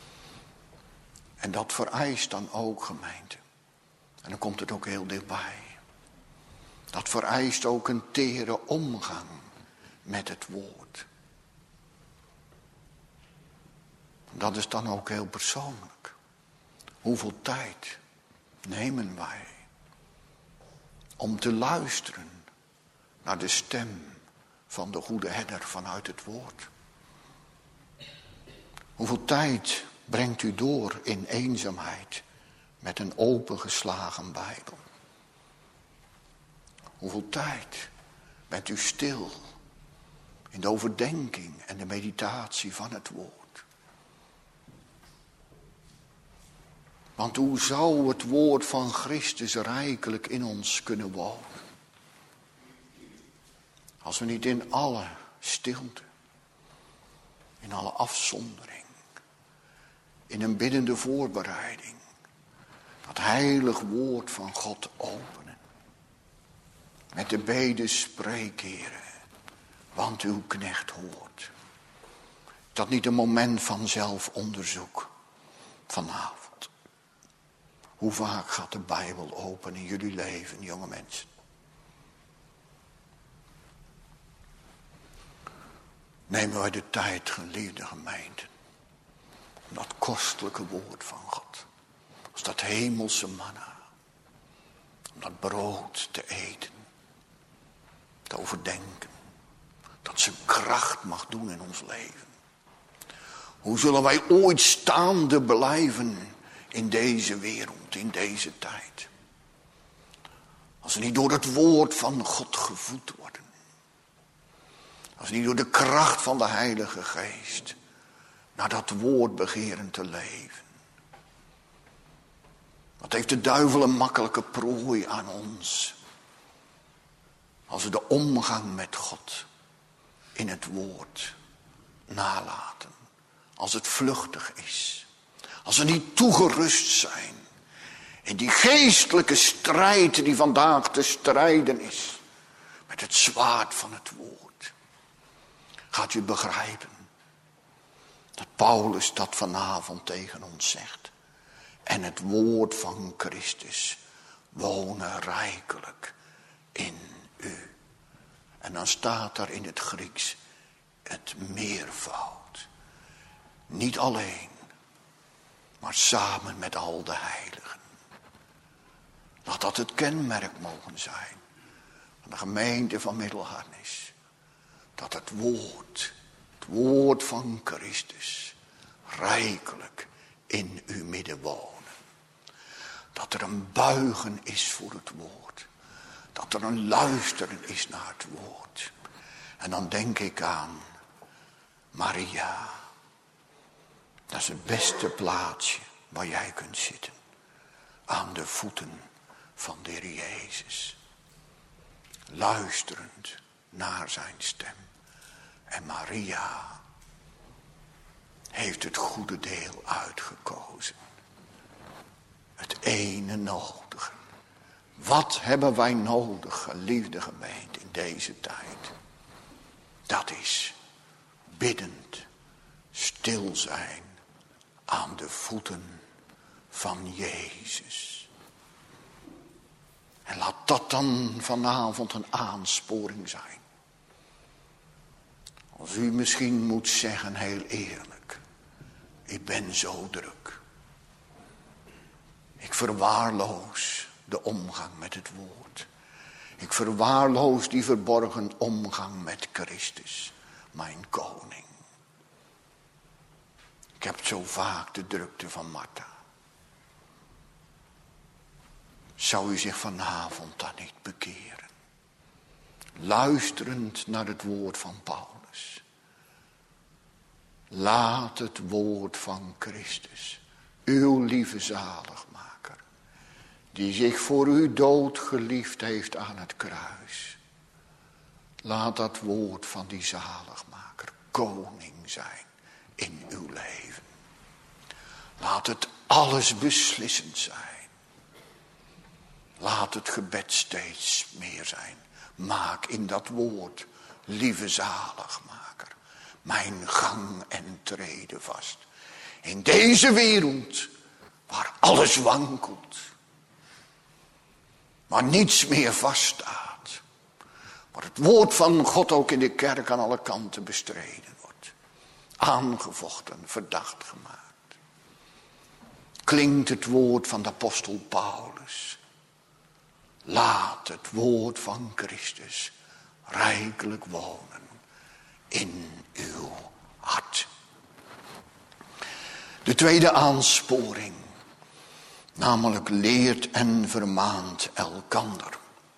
En dat vereist dan ook, gemeente. En dan komt het ook heel dichtbij. Dat vereist ook een tere omgang met het woord. Dat is dan ook heel persoonlijk. Hoeveel tijd nemen wij om te luisteren naar de stem van de goede herder vanuit het woord? Hoeveel tijd brengt u door in eenzaamheid met een opengeslagen Bijbel? Hoeveel tijd bent u stil in de overdenking en de meditatie van het woord? Want hoe zou het woord van Christus rijkelijk in ons kunnen wonen, als we niet in alle stilte, in alle afzondering, in een biddende voorbereiding, dat heilig woord van God openen. Met de bede spreek, Heere, want uw knecht hoort. Dat niet een moment van zelfonderzoek vanavond. Hoe vaak gaat de Bijbel open in jullie leven, jonge mensen? Nemen wij de tijd, geliefde gemeente, om dat kostelijke woord van God, als dat hemelse manna, om dat brood te eten, te overdenken, dat zijn kracht mag doen in ons leven. Hoe zullen wij ooit staande blijven in deze wereld, in deze tijd, als we niet door het woord van God gevoed worden? Als we niet door de kracht van de Heilige Geest naar dat woord begeren te leven? Wat heeft de duivel een makkelijke prooi aan ons, als we de omgang met God in het woord nalaten. Als het vluchtig is. Als we niet toegerust zijn in die geestelijke strijd die vandaag te strijden is. Met het zwaard van het woord. Gaat u begrijpen dat Paulus dat vanavond tegen ons zegt. En het woord van Christus wonen rijkelijk in u. En dan staat daar in het Grieks het meervoud. Niet alleen, maar samen met al de heiligen. Laat dat het kenmerk mogen zijn van de gemeente van Middelharnis. Dat het woord van Christus, rijkelijk in uw midden wonen. Dat er een buigen is voor het woord. Dat er een luisteren is naar het woord. En dan denk ik aan Maria. Dat is het beste plaatsje waar jij kunt zitten. Aan de voeten van de Heer Jezus. Luisterend naar zijn stem. En Maria heeft het goede deel uitgekozen. Het ene nodige. Wat hebben wij nodig, geliefde gemeente, in deze tijd? Dat is biddend, stil zijn aan de voeten van Jezus. En laat dat dan vanavond een aansporing zijn. Als u misschien moet zeggen, heel eerlijk, ik ben zo druk. Ik verwaarloos de omgang met het woord. Ik verwaarloos die verborgen omgang met Christus, mijn koning. Ik heb zo vaak de drukte van Martha. Zou u zich vanavond dan niet bekeren? Luisterend naar het woord van Paulus. Laat het woord van Christus, uw lieve zaligmaker, die zich voor u dood geliefd heeft aan het kruis. Laat dat woord van die zaligmaker koning zijn in uw leven. Laat het alles beslissend zijn. Laat het gebed steeds meer zijn. Maak in dat woord, lieve zaligmaker, mijn gang en treden vast. In deze wereld waar alles wankelt. Waar niets meer vaststaat. Waar het woord van God ook in de kerk aan alle kanten bestreden wordt. aangevochten, verdacht gemaakt. Klinkt het woord van de apostel Paulus. Laat het woord van Christus rijkelijk wonen in uw hart. De tweede aansporing, namelijk leert en vermaant elkander.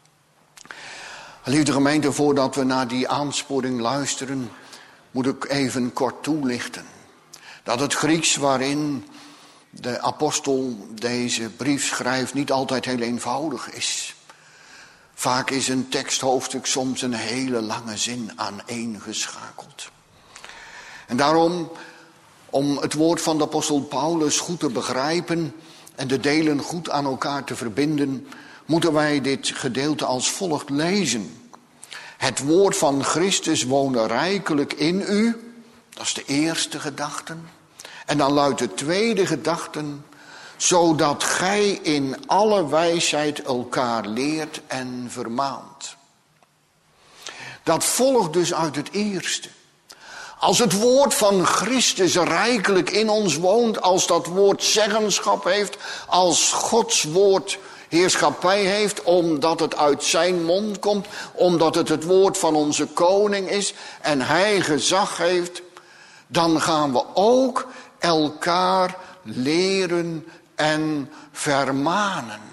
Lieve gemeente, voordat we naar die aansporing luisteren, moet ik even kort toelichten dat het Grieks waarin de apostel deze brief schrijft niet altijd heel eenvoudig is. Vaak is een teksthoofdstuk soms een hele lange zin aaneengeschakeld. En daarom, om het woord van de apostel Paulus goed te begrijpen en de delen goed aan elkaar te verbinden, moeten wij dit gedeelte als volgt lezen. Het woord van Christus wonen rijkelijk in u, dat is de eerste gedachte. En dan luidt de tweede gedachte, zodat gij in alle wijsheid elkaar leert en vermaant. Dat volgt dus uit het eerste. Als het woord van Christus rijkelijk in ons woont, als dat woord zeggenschap heeft, als Gods woord heerschappij heeft, omdat het uit zijn mond komt, omdat het het woord van onze koning is en hij gezag heeft, dan gaan we ook elkaar leren en vermanen.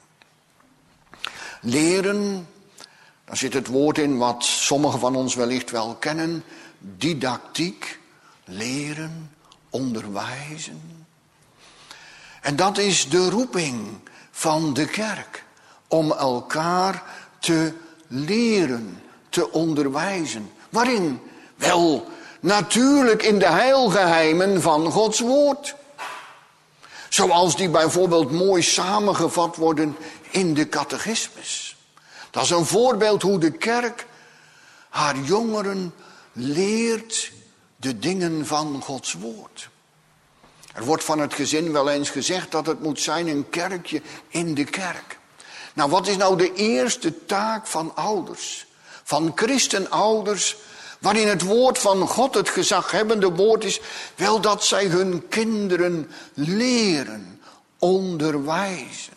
Leren, daar zit het woord in wat sommigen van ons wellicht wel kennen, didactiek, leren, onderwijzen. En dat is de roeping van de kerk, om elkaar te leren, te onderwijzen. Waarin? Wel, natuurlijk in de heilgeheimen van Gods woord. Zoals die bijvoorbeeld mooi samengevat worden in de catechismus. Dat is een voorbeeld hoe de kerk haar jongeren leert de dingen van Gods woord. Er wordt van het gezin wel eens gezegd dat het moet zijn een kerkje in de kerk. Nou, wat is nou de eerste taak van ouders? Van christenouders, waarin het woord van God het gezaghebbende woord is, wel dat zij hun kinderen leren, onderwijzen.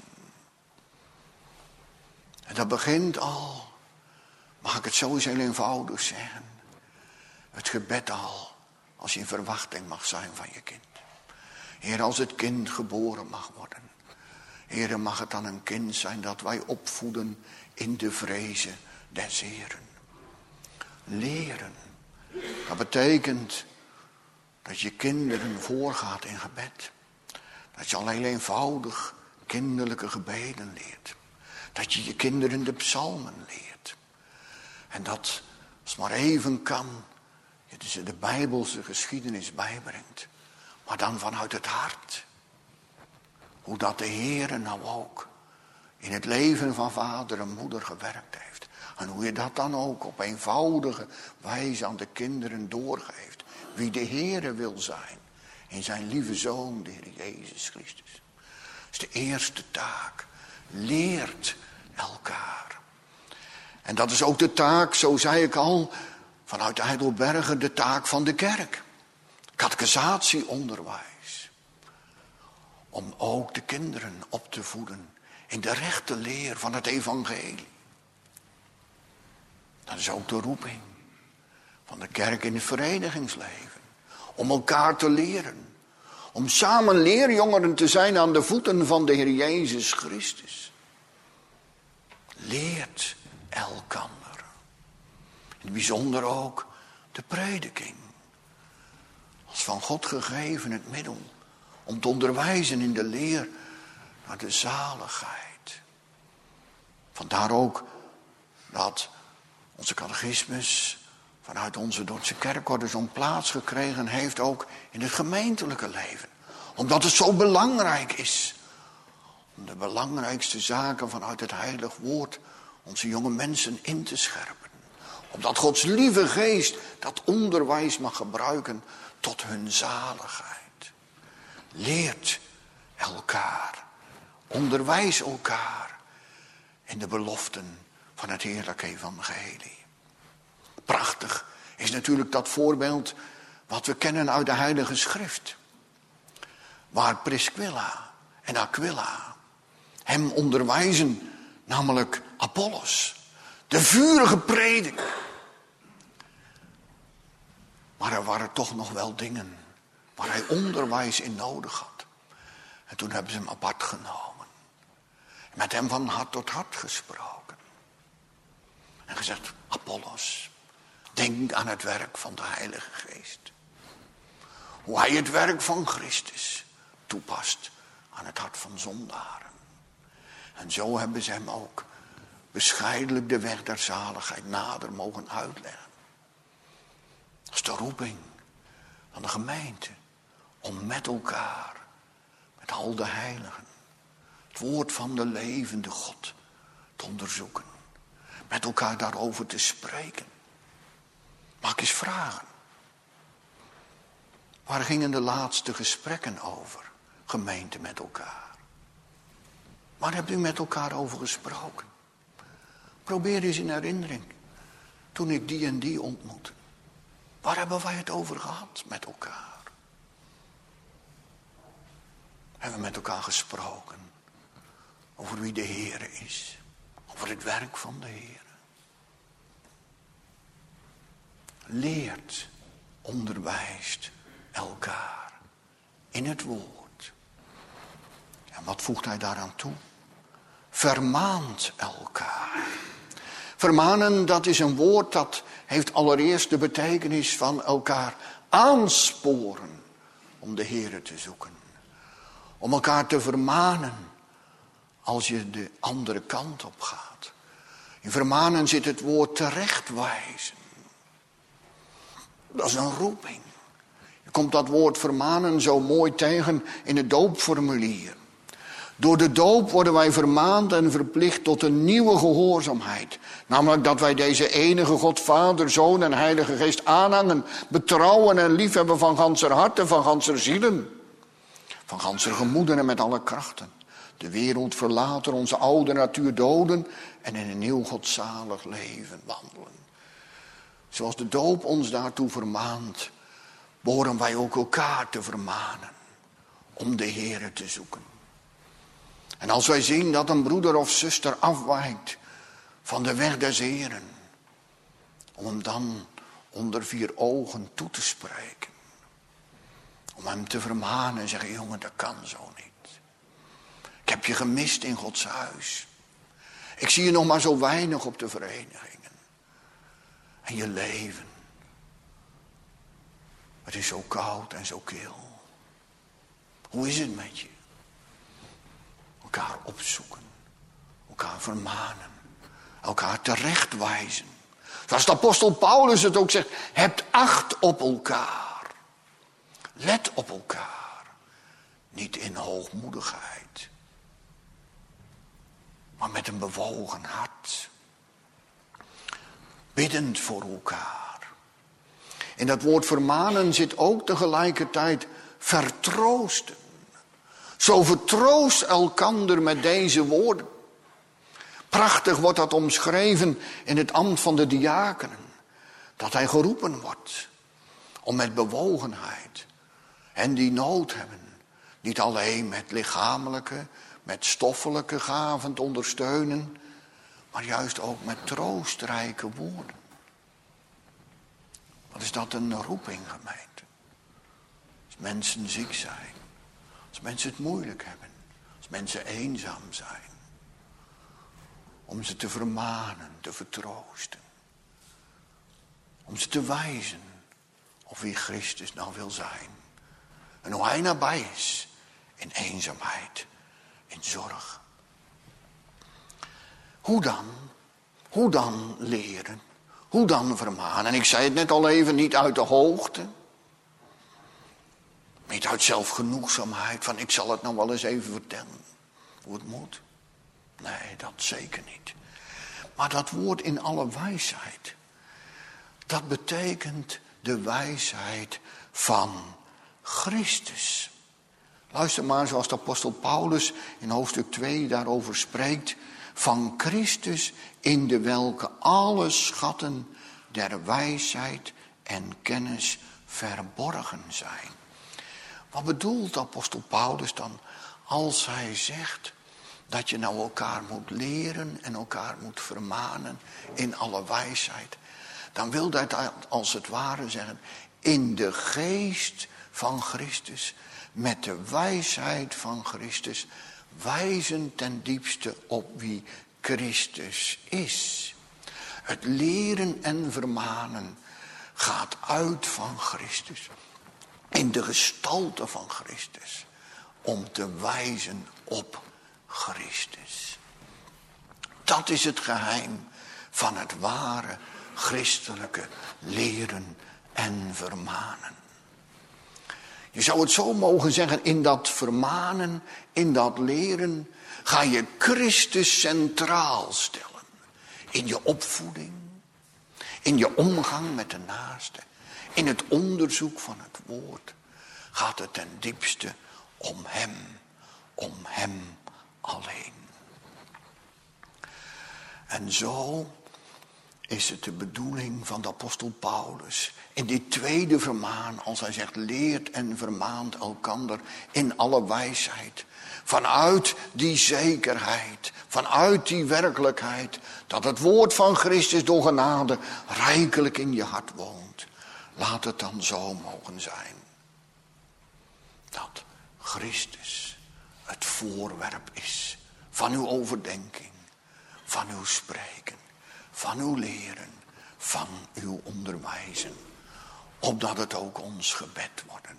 En dat begint al, mag ik het zo eens heel eenvoudig zeggen, het gebed al, als je in verwachting mag zijn van je kind. Heer, als het kind geboren mag worden. Heer, mag het dan een kind zijn dat wij opvoeden in de vrezen des Heeren. Leren. Dat betekent dat je kinderen voorgaat in gebed. Dat je al heel eenvoudig kinderlijke gebeden leert. Dat je je kinderen de psalmen leert. En dat, als het maar even kan, je dus de Bijbelse geschiedenis bijbrengt. Maar dan vanuit het hart. Hoe dat de Heere nou ook in het leven van vader en moeder gewerkt heeft. En hoe je dat dan ook op eenvoudige wijze aan de kinderen doorgeeft. Wie de Heere wil zijn in zijn lieve Zoon, de Heer Jezus Christus. Dat is de eerste taak. Leert elkaar. En dat is ook de taak, zo zei ik al, vanuit Heidelbergen de taak van de kerk. Catechisatieonderwijs. Om ook de kinderen op te voeden in de rechte leer van het evangelie. Dat is ook de roeping van de kerk in het verenigingsleven. Om elkaar te leren. Om samen leerjongeren te zijn aan de voeten van de Heer Jezus Christus. Leert elkander. In het bijzonder ook de prediking. Als van God gegeven het middel om te onderwijzen in de leer naar de zaligheid. Vandaar ook dat onze catechismus vanuit onze Dordtse kerkorde zo'n plaats gekregen heeft ook in het gemeentelijke leven. Omdat het zo belangrijk is om de belangrijkste zaken vanuit het heilig woord onze jonge mensen in te scherpen. Omdat Gods lieve geest dat onderwijs mag gebruiken tot hun zaligheid. Leert elkaar. Onderwijs elkaar in de beloften van het heerlijke evangelie. Prachtig is natuurlijk dat voorbeeld wat we kennen uit de Heilige Schrift. Waar Priscilla en Aquila hem onderwijzen, namelijk Apollos. De vurige prediker. Maar er waren toch nog wel dingen waar hij onderwijs in nodig had. En toen hebben ze hem apart genomen. Met hem van hart tot hart gesproken. En gezegd, Apollos, denk aan het werk van de Heilige Geest. Hoe hij het werk van Christus toepast aan het hart van zondaren. En zo hebben ze hem ook bescheidelijk de weg der zaligheid nader mogen uitleggen. Dat is de roeping van de gemeente. Om met elkaar, met al de heiligen, het woord van de levende God te onderzoeken. Met elkaar daarover te spreken. Mag ik eens vragen? Waar gingen de laatste gesprekken over, gemeente met elkaar? Waar hebt u met elkaar over gesproken? Probeer eens in herinnering. Toen ik die en die ontmoette. Waar hebben wij het over gehad met elkaar? Hebben we met elkaar gesproken over wie de Heer is. Over het werk van de Heer. Leert, onderwijst elkaar in het woord. En wat voegt hij daaraan toe? Vermaant elkaar. Vermanen, dat is een woord dat heeft allereerst de betekenis van elkaar aansporen om de Heere te zoeken. Om elkaar te vermanen als je de andere kant op gaat. In vermanen zit het woord terechtwijzen. Dat is een roeping. Je komt dat woord vermanen zo mooi tegen in het doopformulier. Door de doop worden wij vermaand en verplicht tot een nieuwe gehoorzaamheid. Namelijk dat wij deze enige God, Vader, Zoon en Heilige Geest aanhangen, betrouwen en liefhebben van ganser hart en van ganser zielen. Van ganser gemoeden en met alle krachten. De wereld verlaten, onze oude natuur doden en in een nieuw godzalig leven wandelen. Zoals de doop ons daartoe vermaant, behoren wij ook elkaar te vermanen om de Heere te zoeken. En als wij zien dat een broeder of zuster afwijkt van de weg des Heeren, om hem dan onder 4 ogen toe te spreken. Om hem te vermanen en zeggen, jongen, dat kan zo niet. Ik heb je gemist in Gods huis. Ik zie je nog maar zo weinig op de verenigingen. En je leven. Het is zo koud en zo kil. Hoe is het met je? Elkaar opzoeken. Elkaar vermanen. Elkaar terechtwijzen. Zoals de apostel Paulus het ook zegt. Hebt acht op elkaar. Let op elkaar. Niet in hoogmoedigheid. Maar met een bewogen hart. Biddend voor elkaar. In dat woord vermanen zit ook tegelijkertijd vertroosten. Zo vertroost elkander met deze woorden. Prachtig wordt dat omschreven in het ambt van de diakenen. Dat hij geroepen wordt om met bewogenheid en die nood hebben. Niet alleen met lichamelijke, met stoffelijke gaven te ondersteunen. Maar juist ook met troostrijke woorden. Wat is dat een roeping, gemeente? Als mensen ziek zijn. Als mensen het moeilijk hebben. Als mensen eenzaam zijn. Om ze te vermanen, te vertroosten. Om ze te wijzen op wie Christus nou wil zijn. En hoe hij nabij is in eenzaamheid, in zorg. Hoe dan? Hoe dan leren? Hoe dan vermanen? En ik zei het net al even, niet uit de hoogte. Niet uit zelfgenoegzaamheid, van ik zal het nou wel eens even vertellen. Hoe het moet. Nee, dat zeker niet. Maar dat woord in alle wijsheid. Dat betekent de wijsheid van Christus. Luister maar zoals de apostel Paulus in hoofdstuk 2 daarover spreekt. Van Christus in de welke alle schatten der wijsheid en kennis verborgen zijn. Wat bedoelt apostel Paulus dan als hij zegt dat je nou elkaar moet leren en elkaar moet vermanen in alle wijsheid? Dan wil dat als het ware zeggen, in de geest van Christus, met de wijsheid van Christus, wijzen ten diepste op wie Christus is. Het leren en vermanen gaat uit van Christus, in de gestalte van Christus, om te wijzen op Christus. Dat is het geheim van het ware christelijke leren en vermanen. Je zou het zo mogen zeggen, in dat vermanen, in dat leren, ga je Christus centraal stellen. In je opvoeding, in je omgang met de naaste, in het onderzoek van het woord, gaat het ten diepste om hem alleen. En zo is het de bedoeling van de apostel Paulus in die tweede vermaan, als hij zegt, leert en vermaant elkander in alle wijsheid. Vanuit die zekerheid, vanuit die werkelijkheid, dat het woord van Christus door genade rijkelijk in je hart woont. Laat het dan zo mogen zijn. Dat Christus het voorwerp is van uw overdenking, van uw spreken, van uw leren, van uw onderwijzen. Opdat het ook ons gebed worden.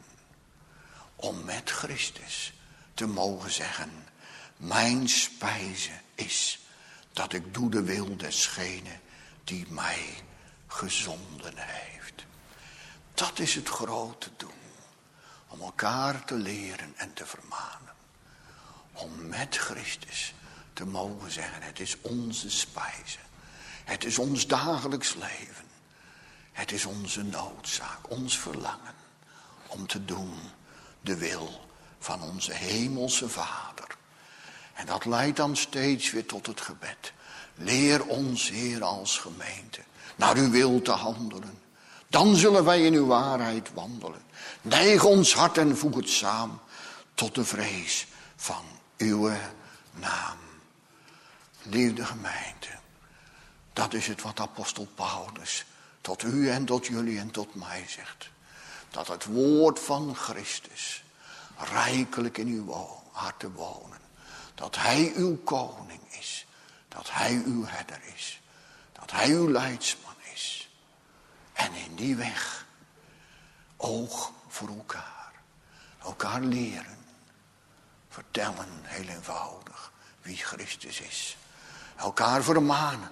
Om met Christus te mogen zeggen, mijn spijze is dat ik doe de wil desgene die mij gezonden heeft. Dat is het grote doel. Om elkaar te leren en te vermanen. Om met Christus te mogen zeggen, het is onze spijze. Het is ons dagelijks leven. Het is onze noodzaak, ons verlangen om te doen de wil van onze hemelse Vader. En dat leidt dan steeds weer tot het gebed. Leer ons, Heer, als gemeente naar uw wil te handelen. Dan zullen wij in uw waarheid wandelen. Neig ons hart en voeg het samen tot de vrees van uw naam. Lieve gemeente, dat is het wat apostel Paulus tot u en tot jullie en tot mij zegt. Dat het woord van Christus rijkelijk in uw harten wonen. Dat hij uw koning is. Dat hij uw herder is. Dat hij uw leidsman is. En in die weg oog voor elkaar. Elkaar leren. Vertellen, heel eenvoudig, wie Christus is. Elkaar vermanen.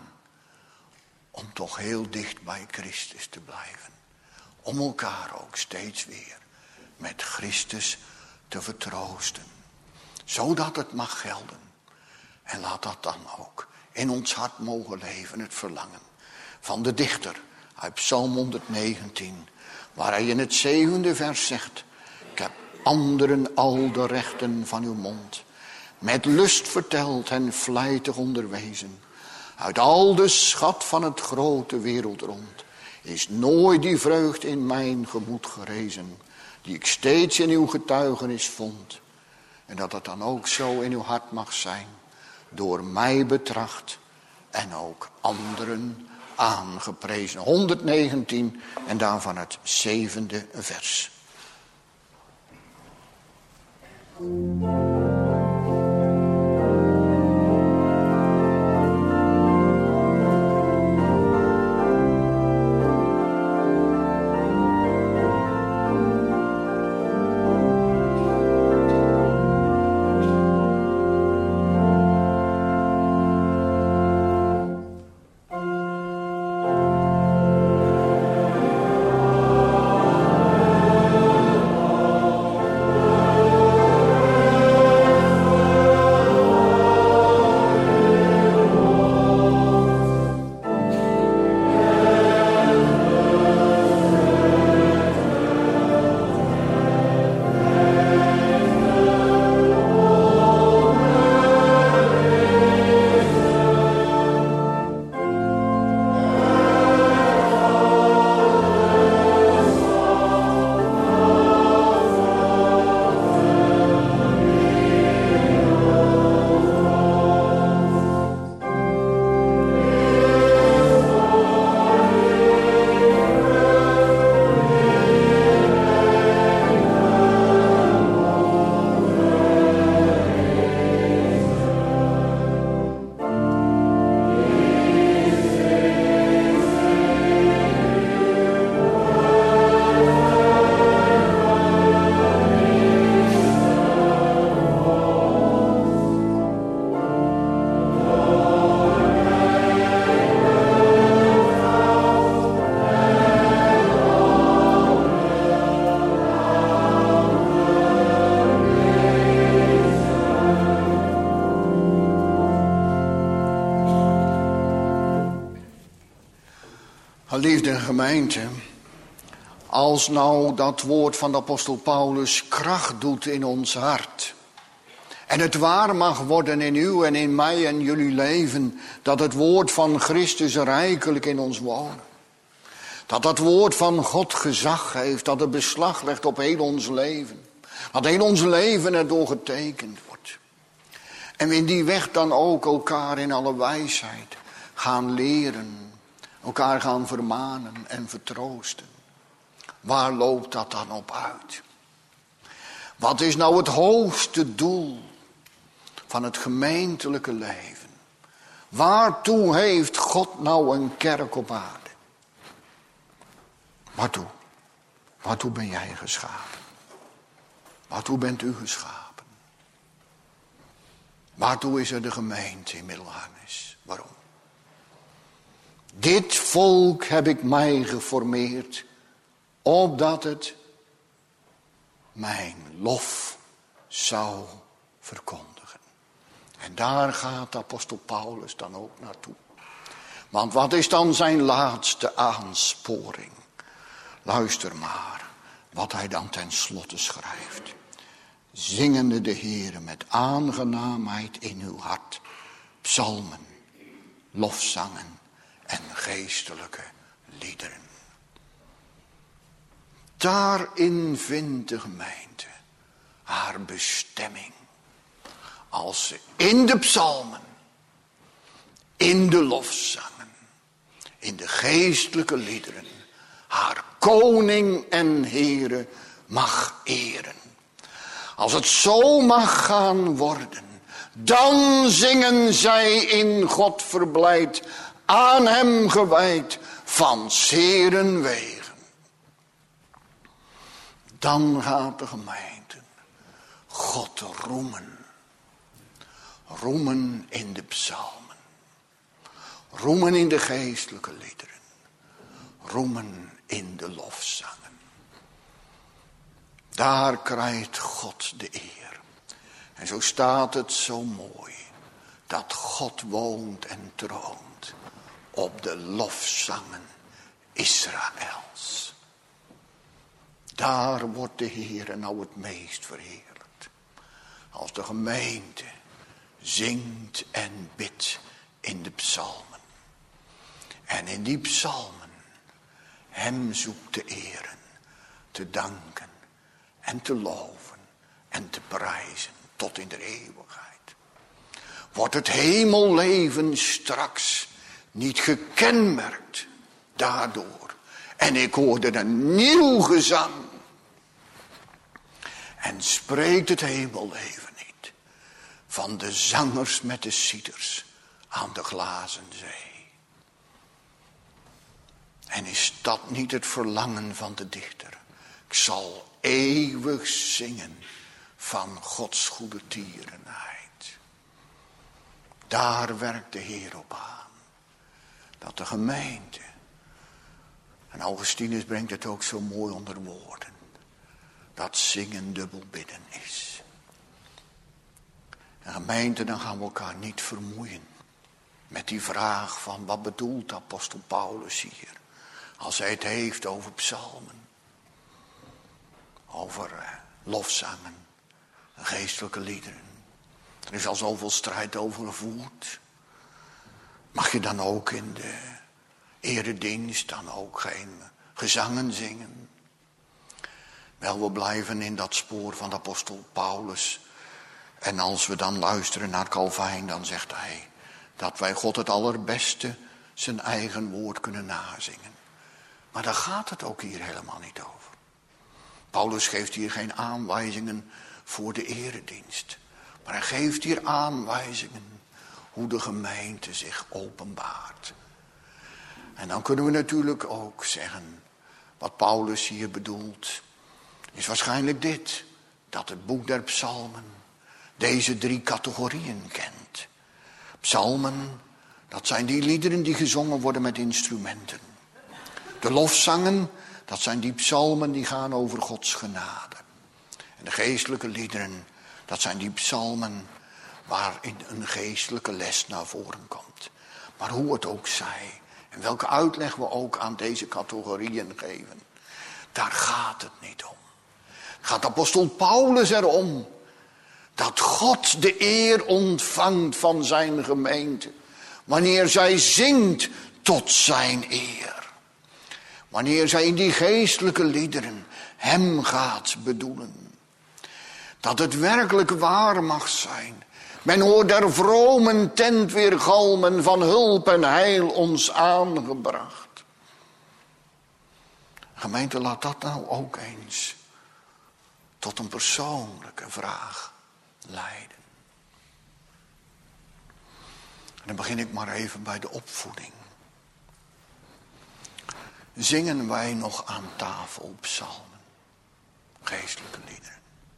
Om toch heel dicht bij Christus te blijven. Om elkaar ook steeds weer met Christus te vertroosten. Zodat het mag gelden. En laat dat dan ook in ons hart mogen leven, het verlangen van de dichter uit Psalm 119. Waar hij in het 7e vers zegt. Ik heb anderen al de rechten van uw mond. Met lust verteld en vlijtig onderwezen. Uit al de schat van het grote wereld rond. Is nooit die vreugd in mijn gemoed gerezen. Die ik steeds in uw getuigenis vond. En dat het dan ook zo in uw hart mag zijn. Door mij betracht. En ook anderen aangeprezen. 119 en daarvan het 7e vers. Geliefde gemeente, als nou dat woord van de apostel Paulus kracht doet in ons hart en het waar mag worden in u en in mij en jullie leven, dat het woord van Christus rijkelijk in ons woont, dat dat woord van God gezag heeft, dat het beslag legt op heel ons leven, dat heel ons leven erdoor getekend wordt. En we in die weg dan ook elkaar in alle wijsheid gaan leren, elkaar gaan vermanen en vertroosten. Waar loopt dat dan op uit? Wat is nou het hoogste doel van het gemeentelijke leven? Waartoe heeft God nou een kerk op aarde? Waartoe? Waartoe ben jij geschapen? Waartoe bent u geschapen? Waartoe is er de gemeente in Middelharnis? Waarom? Dit volk heb ik mij geformeerd, opdat het mijn lof zou verkondigen. En daar gaat de apostel Paulus dan ook naartoe. Want wat is dan zijn laatste aansporing? Luister maar wat hij dan ten slotte schrijft. Zingende de Heere met aangenaamheid in uw hart, psalmen, lofzangen en geestelijke liederen. Daarin vindt de gemeente haar bestemming. Als ze in de psalmen, in de lofzangen, in de geestelijke liederen haar koning en Heere mag eren. Als het zo mag gaan worden, dan zingen zij in God verblijd, aan hem gewijd, van zeren wegen. Dan gaat de gemeente God roemen. Roemen in de psalmen. Roemen in de geestelijke liederen. Roemen in de lofzangen. Daar krijgt God de eer. En zo staat het zo mooi. Dat God woont en troont op de lofzangen Israëls. Daar wordt de Heer nou het meest verheerlijkt. Als de gemeente zingt en bidt in de psalmen. En in die psalmen hem zoekt te eren, te danken en te loven en te prijzen tot in de eeuwigheid. Wordt het hemelleven straks niet gekenmerkt daardoor. En ik hoorde een nieuw gezang. En spreekt het hemelleven niet van de zangers met de citers aan de glazen zee. En is dat niet het verlangen van de dichter? Ik zal eeuwig zingen van Gods goede tierenheid. Daar werkt de Heer op aan. Dat de gemeente, en Augustinus brengt het ook zo mooi onder woorden, dat zingen dubbel bidden is. En gemeente, dan gaan we elkaar niet vermoeien met die vraag van wat bedoelt apostel Paulus hier, als hij het heeft over psalmen, over lofzangen, geestelijke liederen. Er is al zoveel strijd over gevoerd. Mag je dan ook in de eredienst dan ook geen gezangen zingen? Wel, we blijven in dat spoor van de apostel Paulus. En als we dan luisteren naar Calvijn, dan zegt hij dat wij God het allerbeste zijn eigen woord kunnen nazingen. Maar daar gaat het ook hier helemaal niet over. Paulus geeft hier geen aanwijzingen voor de eredienst. Maar hij geeft hier aanwijzingen hoe de gemeente zich openbaart. En dan kunnen we natuurlijk ook zeggen, wat Paulus hier bedoelt, is waarschijnlijk dit. Dat het boek der psalmen deze 3 categorieën kent. Psalmen, dat zijn die liederen die gezongen worden met instrumenten. De lofzangen, dat zijn die psalmen die gaan over Gods genade. En de geestelijke liederen, dat zijn die psalmen waarin een geestelijke les naar voren komt. Maar hoe het ook zij, En welke uitleg we ook aan deze categorieën geven. Daar gaat het niet om. Gaat apostel Paulus erom dat God de eer ontvangt van zijn gemeente. Wanneer zij zingt tot zijn eer. Wanneer zij in die geestelijke liederen hem gaat bedoelen. Dat het werkelijk waar mag zijn. Men hoort der vromen tent weer galmen, van hulp en heil ons aangebracht. Gemeente, laat dat nou ook eens tot een persoonlijke vraag leiden. En dan begin ik maar even bij de opvoeding. Zingen wij nog aan tafel psalmen, geestelijke liederen?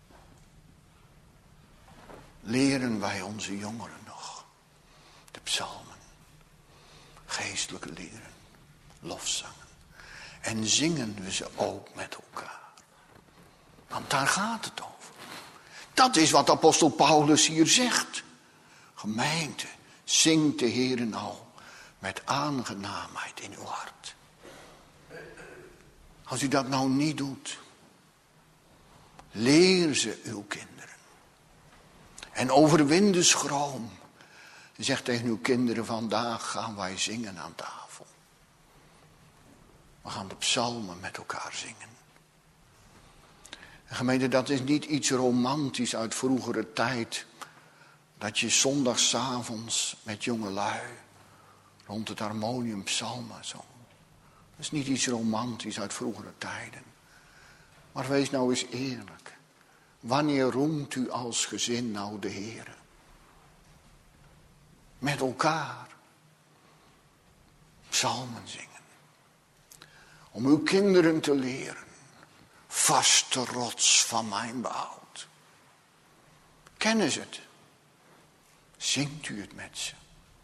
Leren wij onze jongeren nog de psalmen, geestelijke liederen, lofzangen? En zingen we ze ook met elkaar? Want daar gaat het over. Dat is wat apostel Paulus hier zegt. Gemeente, zingt de Heere nou met aangenaamheid in uw hart. Als u dat nou niet doet, leer ze uw kinderen. En overwin de schroom. Zeg tegen uw kinderen, vandaag gaan wij zingen aan tafel. We gaan de psalmen met elkaar zingen. En gemeente, dat is niet iets romantisch uit vroegere tijd. Dat je zondagsavonds met jongelui rond het harmonium psalmen zong. Dat is niet iets romantisch uit vroegere tijden. Maar wees nou eens eerlijk. Wanneer roemt u als gezin nou de Heere? Met elkaar. Psalmen zingen. Om uw kinderen te leren. Vaste rots van mijn behoud. Kennen ze het? Zingt u het met ze?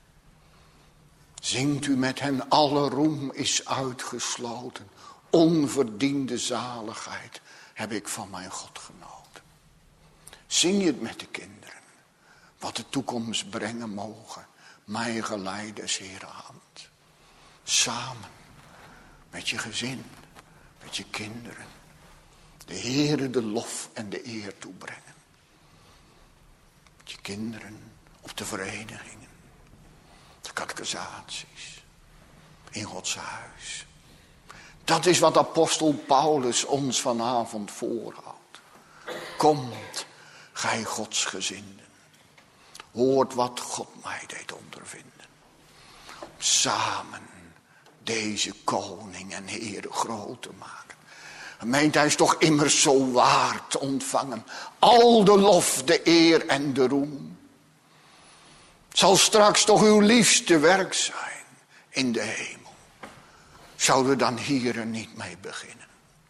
Zingt u met hen, alle roem is uitgesloten. Onverdiende zaligheid heb ik van mijn God genoten. Zing je het met de kinderen. Wat de toekomst brengen mogen. Mijn geleiders, Heere hand. Samen. Met je gezin. Met je kinderen. De Heere de lof en de eer toebrengen. Met je kinderen. Op de verenigingen. De catechisaties. In Gods huis. Dat is wat apostel Paulus ons vanavond voorhoudt. Komt, gij Godsgezinden. Hoort wat God mij deed ondervinden. Samen deze koning en Heere groot te maken. Gemeente, hij is toch immers zo waard te ontvangen. Al de lof, de eer en de roem. Zal straks toch uw liefste werk zijn in de hemel. Zouden we dan hier er niet mee beginnen?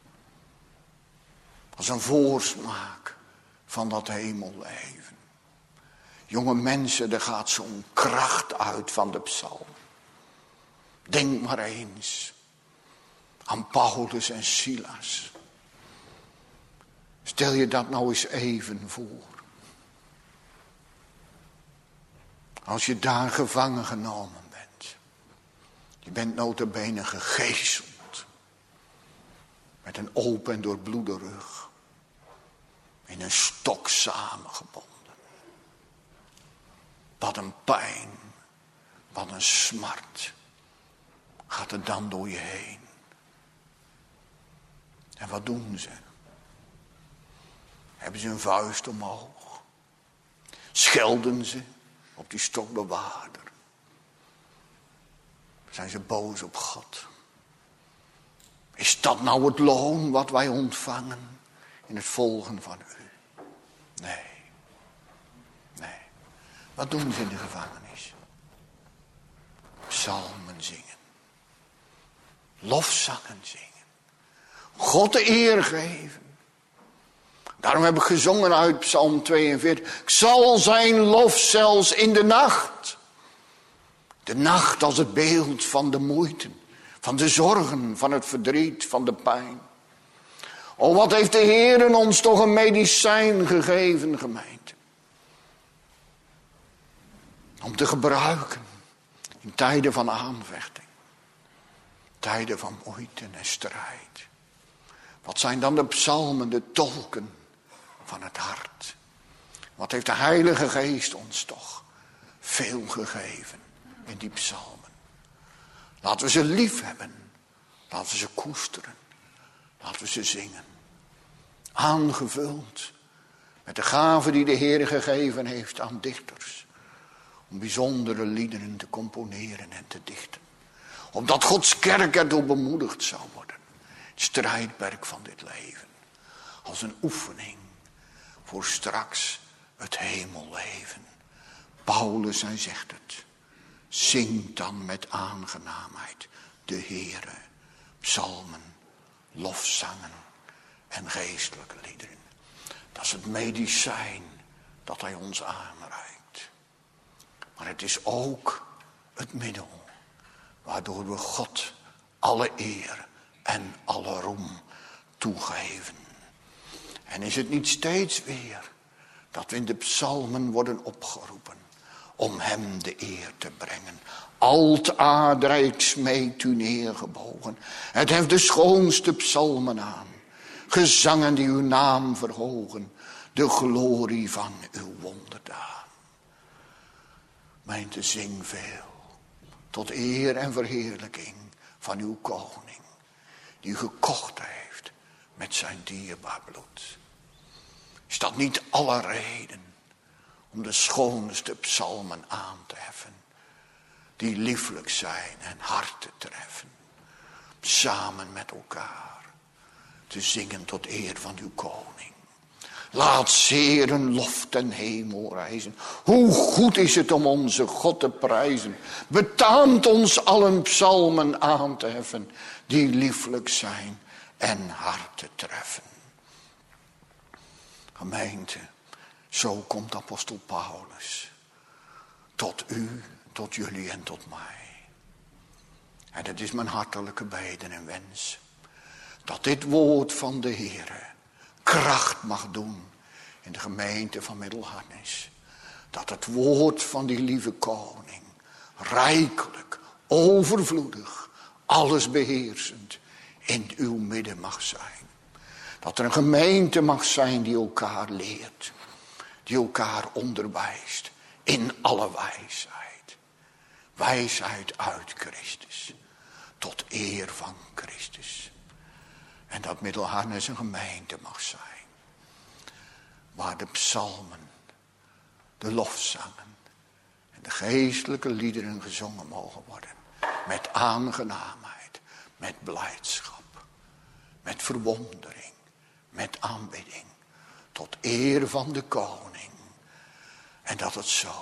Als een voorsmaak van dat hemelleven. Jonge mensen, er gaat zo'n kracht uit van de psalm. Denk maar eens aan Paulus en Silas. Stel je dat nou eens even voor. Als je daar gevangen genomen bent. Je bent nota bene gegezeld. Met een open en doorbloede rug. In een stok samengebonden. Wat een pijn. Wat een smart. Gaat er dan door je heen. En wat doen ze? Hebben ze een vuist omhoog? Schelden ze op die stokbewaarder? Zijn ze boos op God? Is dat nou het loon wat wij ontvangen in het volgen van u? Nee. Nee. Wat doen ze in de gevangenis? Psalmen zingen. Lofzangen zingen. God de eer geven. Daarom heb ik gezongen uit Psalm 42. Ik zal zijn lof zelfs in de nacht. De nacht als het beeld van de moeite. Van de zorgen, van het verdriet, van de pijn. Oh, wat heeft de Heer ons toch een medicijn gegeven, gemeente. Om te gebruiken in tijden van aanvechting. tijden van moeite en strijd. Wat zijn dan de psalmen, de tolken van het hart? Wat heeft de Heilige Geest ons toch veel gegeven in die psalmen. Laten we ze lief hebben. Laten we ze koesteren. Laten we ze zingen. Aangevuld met de gave die de Heer gegeven heeft aan dichters. Om bijzondere liederen te componeren en te dichten. Opdat Gods kerk erdoor bemoedigd zou worden. Het strijdperk van dit leven. Als een oefening voor straks het hemelleven. Paulus, hij zegt het. Zing dan met aangenaamheid de Heere. Psalmen, lofzangen en geestelijke liederen. Dat is het medicijn dat hij ons aanreikt. Maar het is ook het middel waardoor we God alle eer en alle roem toegeven. En is het niet steeds weer dat we in de psalmen worden opgeroepen om hem de eer te brengen. Alt aardrijks meet u neergebogen. Het heeft de schoonste psalmen aan. Gezangen die uw naam verhogen. De glorie van uw wonderdaan. Mijn te zing veel. Tot eer en verheerlijking van uw koning. Die u gekocht heeft met zijn dierbaar bloed. Is dat niet alle reden om de schoonste psalmen aan te heffen. Die lieflijk zijn en harten treffen. Samen met elkaar te zingen tot eer van uw koning. Laat zeer een lof ten hemel reizen. Hoe goed is het om onze God te prijzen. Betaamt ons allen psalmen aan te heffen. Die lieflijk zijn en harten treffen. Gemeente, zo komt apostel Paulus. Tot u, tot jullie en tot mij. En het is mijn hartelijke beden en wens. Dat dit woord van de Heere kracht mag doen in de gemeente van Middelharnis. Dat het woord van die lieve koning rijkelijk, overvloedig, alles beheersend in uw midden mag zijn. Dat er een gemeente mag zijn die elkaar leert. Die elkaar onderwijst in alle wijsheid. Wijsheid uit Christus. Tot eer van Christus. En dat Middelharnis een gemeente mag zijn. Waar de psalmen, de lofzangen en de geestelijke liederen gezongen mogen worden. Met aangenaamheid, met blijdschap, met verwondering, met aanbidding. Tot eer van de koning. En dat het zo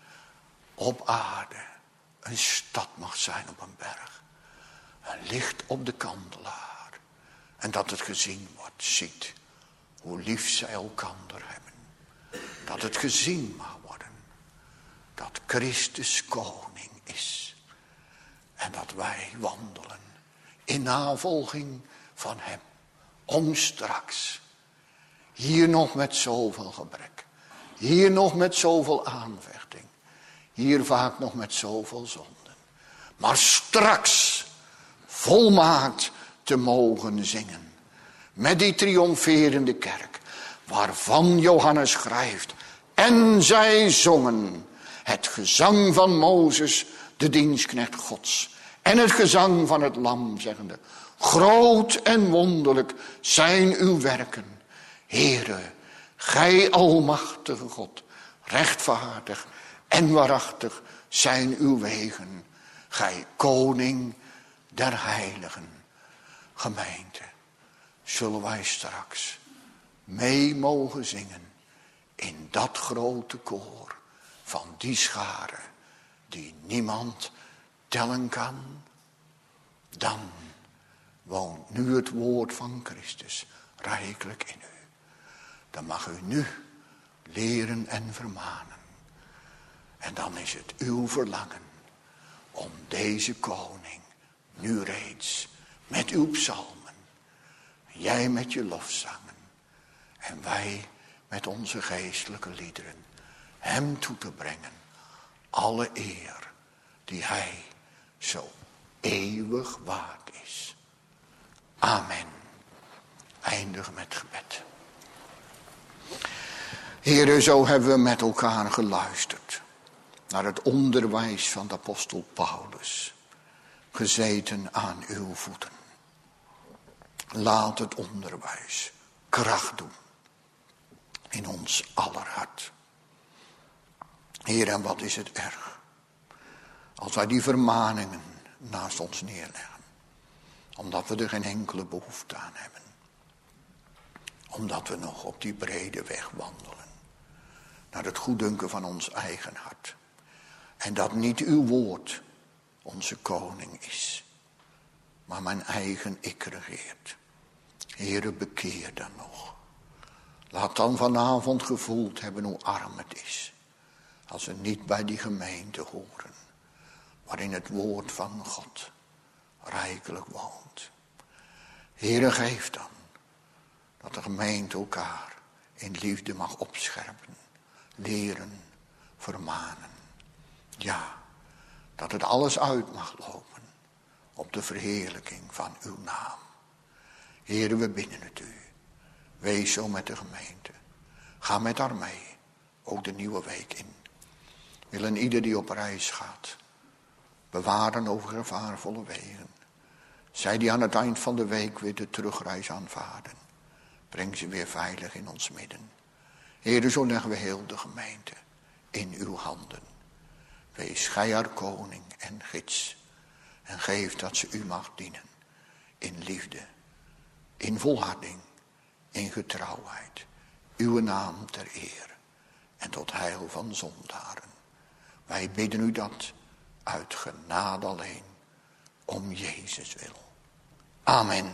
op aarde een stad mag zijn op een berg. Een licht op de kandelaar. En dat het gezien wordt, ziet hoe lief zij elkander hebben. Dat het gezien mag worden. Dat Christus koning is. En dat wij wandelen in navolging van hem. Om straks, hier nog met zoveel gebrek. Hier nog met zoveel aanvechting. Hier vaak nog met zoveel zonden. Maar straks volmaakt te mogen zingen. Met die triomferende kerk. Waarvan Johannes schrijft. En zij zongen het gezang van Mozes, de dienstknecht Gods. En het gezang van het lam, zeggende. Groot en wonderlijk zijn uw werken. Heere, gij almachtige God. Rechtvaardig en waarachtig zijn uw wegen. Gij koning der heiligen. Gemeente, zullen wij straks mee mogen zingen in dat grote koor van die schare die niemand tellen kan. Dan woont nu het woord van Christus rijkelijk in u. Dan mag u nu leren en vermanen. En dan is het uw verlangen om deze koning nu reeds met uw psalmen. Jij met je lofzangen. En wij met onze geestelijke liederen hem toe te brengen. Alle eer die hij zo eeuwig waard is. Amen. Eindig met gebed. Heere, zo hebben we met elkaar geluisterd naar het onderwijs van de apostel Paulus, gezeten aan uw voeten. Laat het onderwijs kracht doen in ons aller hart. Heer, en wat is het erg als wij die vermaningen naast ons neerleggen, omdat we er geen enkele behoefte aan hebben, omdat we nog op die brede weg wandelen naar het goeddunken van ons eigen hart, en dat niet uw woord onze koning is, maar mijn eigen ik regeert. Heere, bekeer dan nog. Laat dan vanavond gevoeld hebben hoe arm het is als we niet bij die gemeente horen, waarin het woord van God rijkelijk woont. Heere, geef dan dat de gemeente elkaar in liefde mag opscherpen, leren, vermanen. Ja, dat het alles uit mag lopen op de verheerlijking van uw naam. Heere, we bidden het u. Wees zo met de gemeente. Ga met haar mee, ook de nieuwe week in. Willen ieder die op reis gaat bewaren over gevaarvolle wegen. Zij die aan het eind van de week weer de terugreis aanvaarden, breng ze weer veilig in ons midden. Heere, zo leggen we heel de gemeente in uw handen. Wees gij haar koning en gids. En geef dat ze u mag dienen. In liefde, in volharding, in getrouwheid. Uw naam ter eer en tot heil van zondaren. Wij bidden u dat uit genade alleen, om Jezus wil. Amen.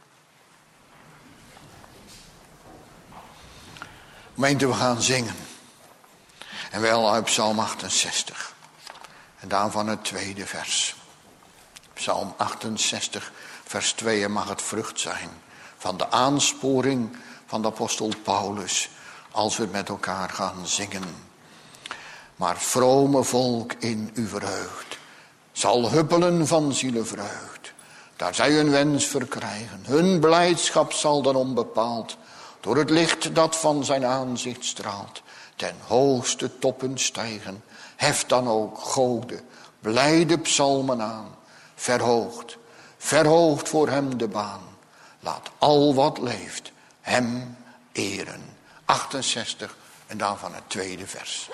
Gemeente, we gaan zingen. En wel uit Psalm 68. En daarvan het tweede vers. Psalm 68, vers 2. En mag het vrucht zijn van de aansporing van de apostel Paulus, als we met elkaar gaan zingen. Maar vrome volk in uw vreugd zal huppelen van zielevreugd. Daar zij hun wens verkrijgen. Hun blijdschap zal dan onbepaald door het licht dat van zijn aanzicht straalt ten hoogste toppen stijgen. Heft dan ook, Gode, blijde psalmen aan. Verhoogd, verhoogd voor hem de baan. Laat al wat leeft hem eren. 68 en daarvan het tweede vers.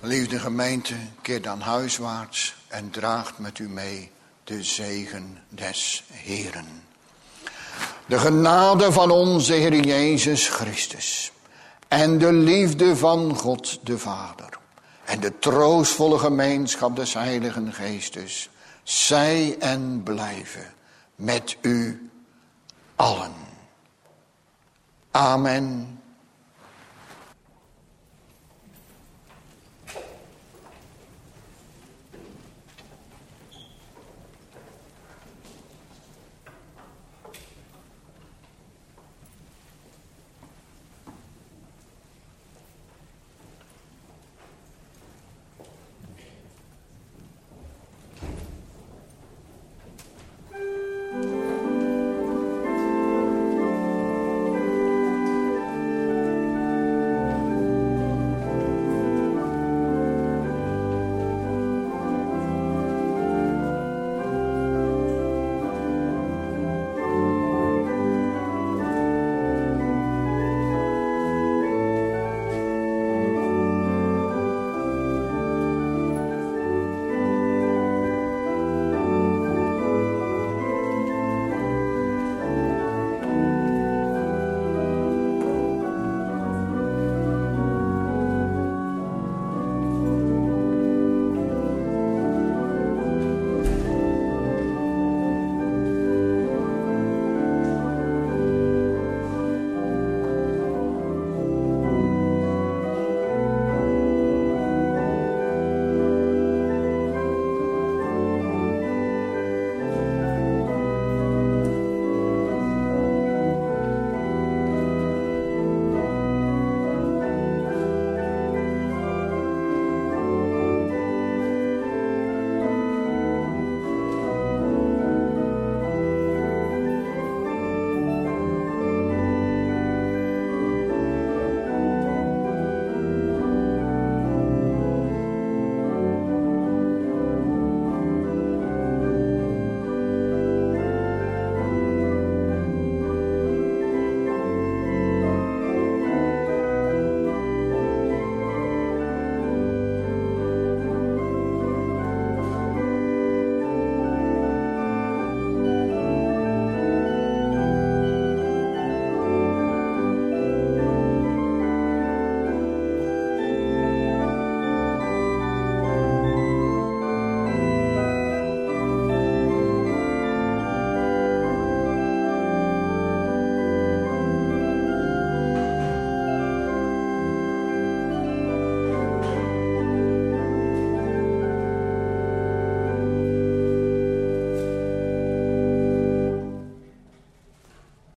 Liefde gemeente, keer dan huiswaarts en draagt met u mee de zegen des Heeren. De genade van onze Heer Jezus Christus en de liefde van God de Vader en de troostvolle gemeenschap des Heiligen Geestes, zij en blijven met u allen. Amen.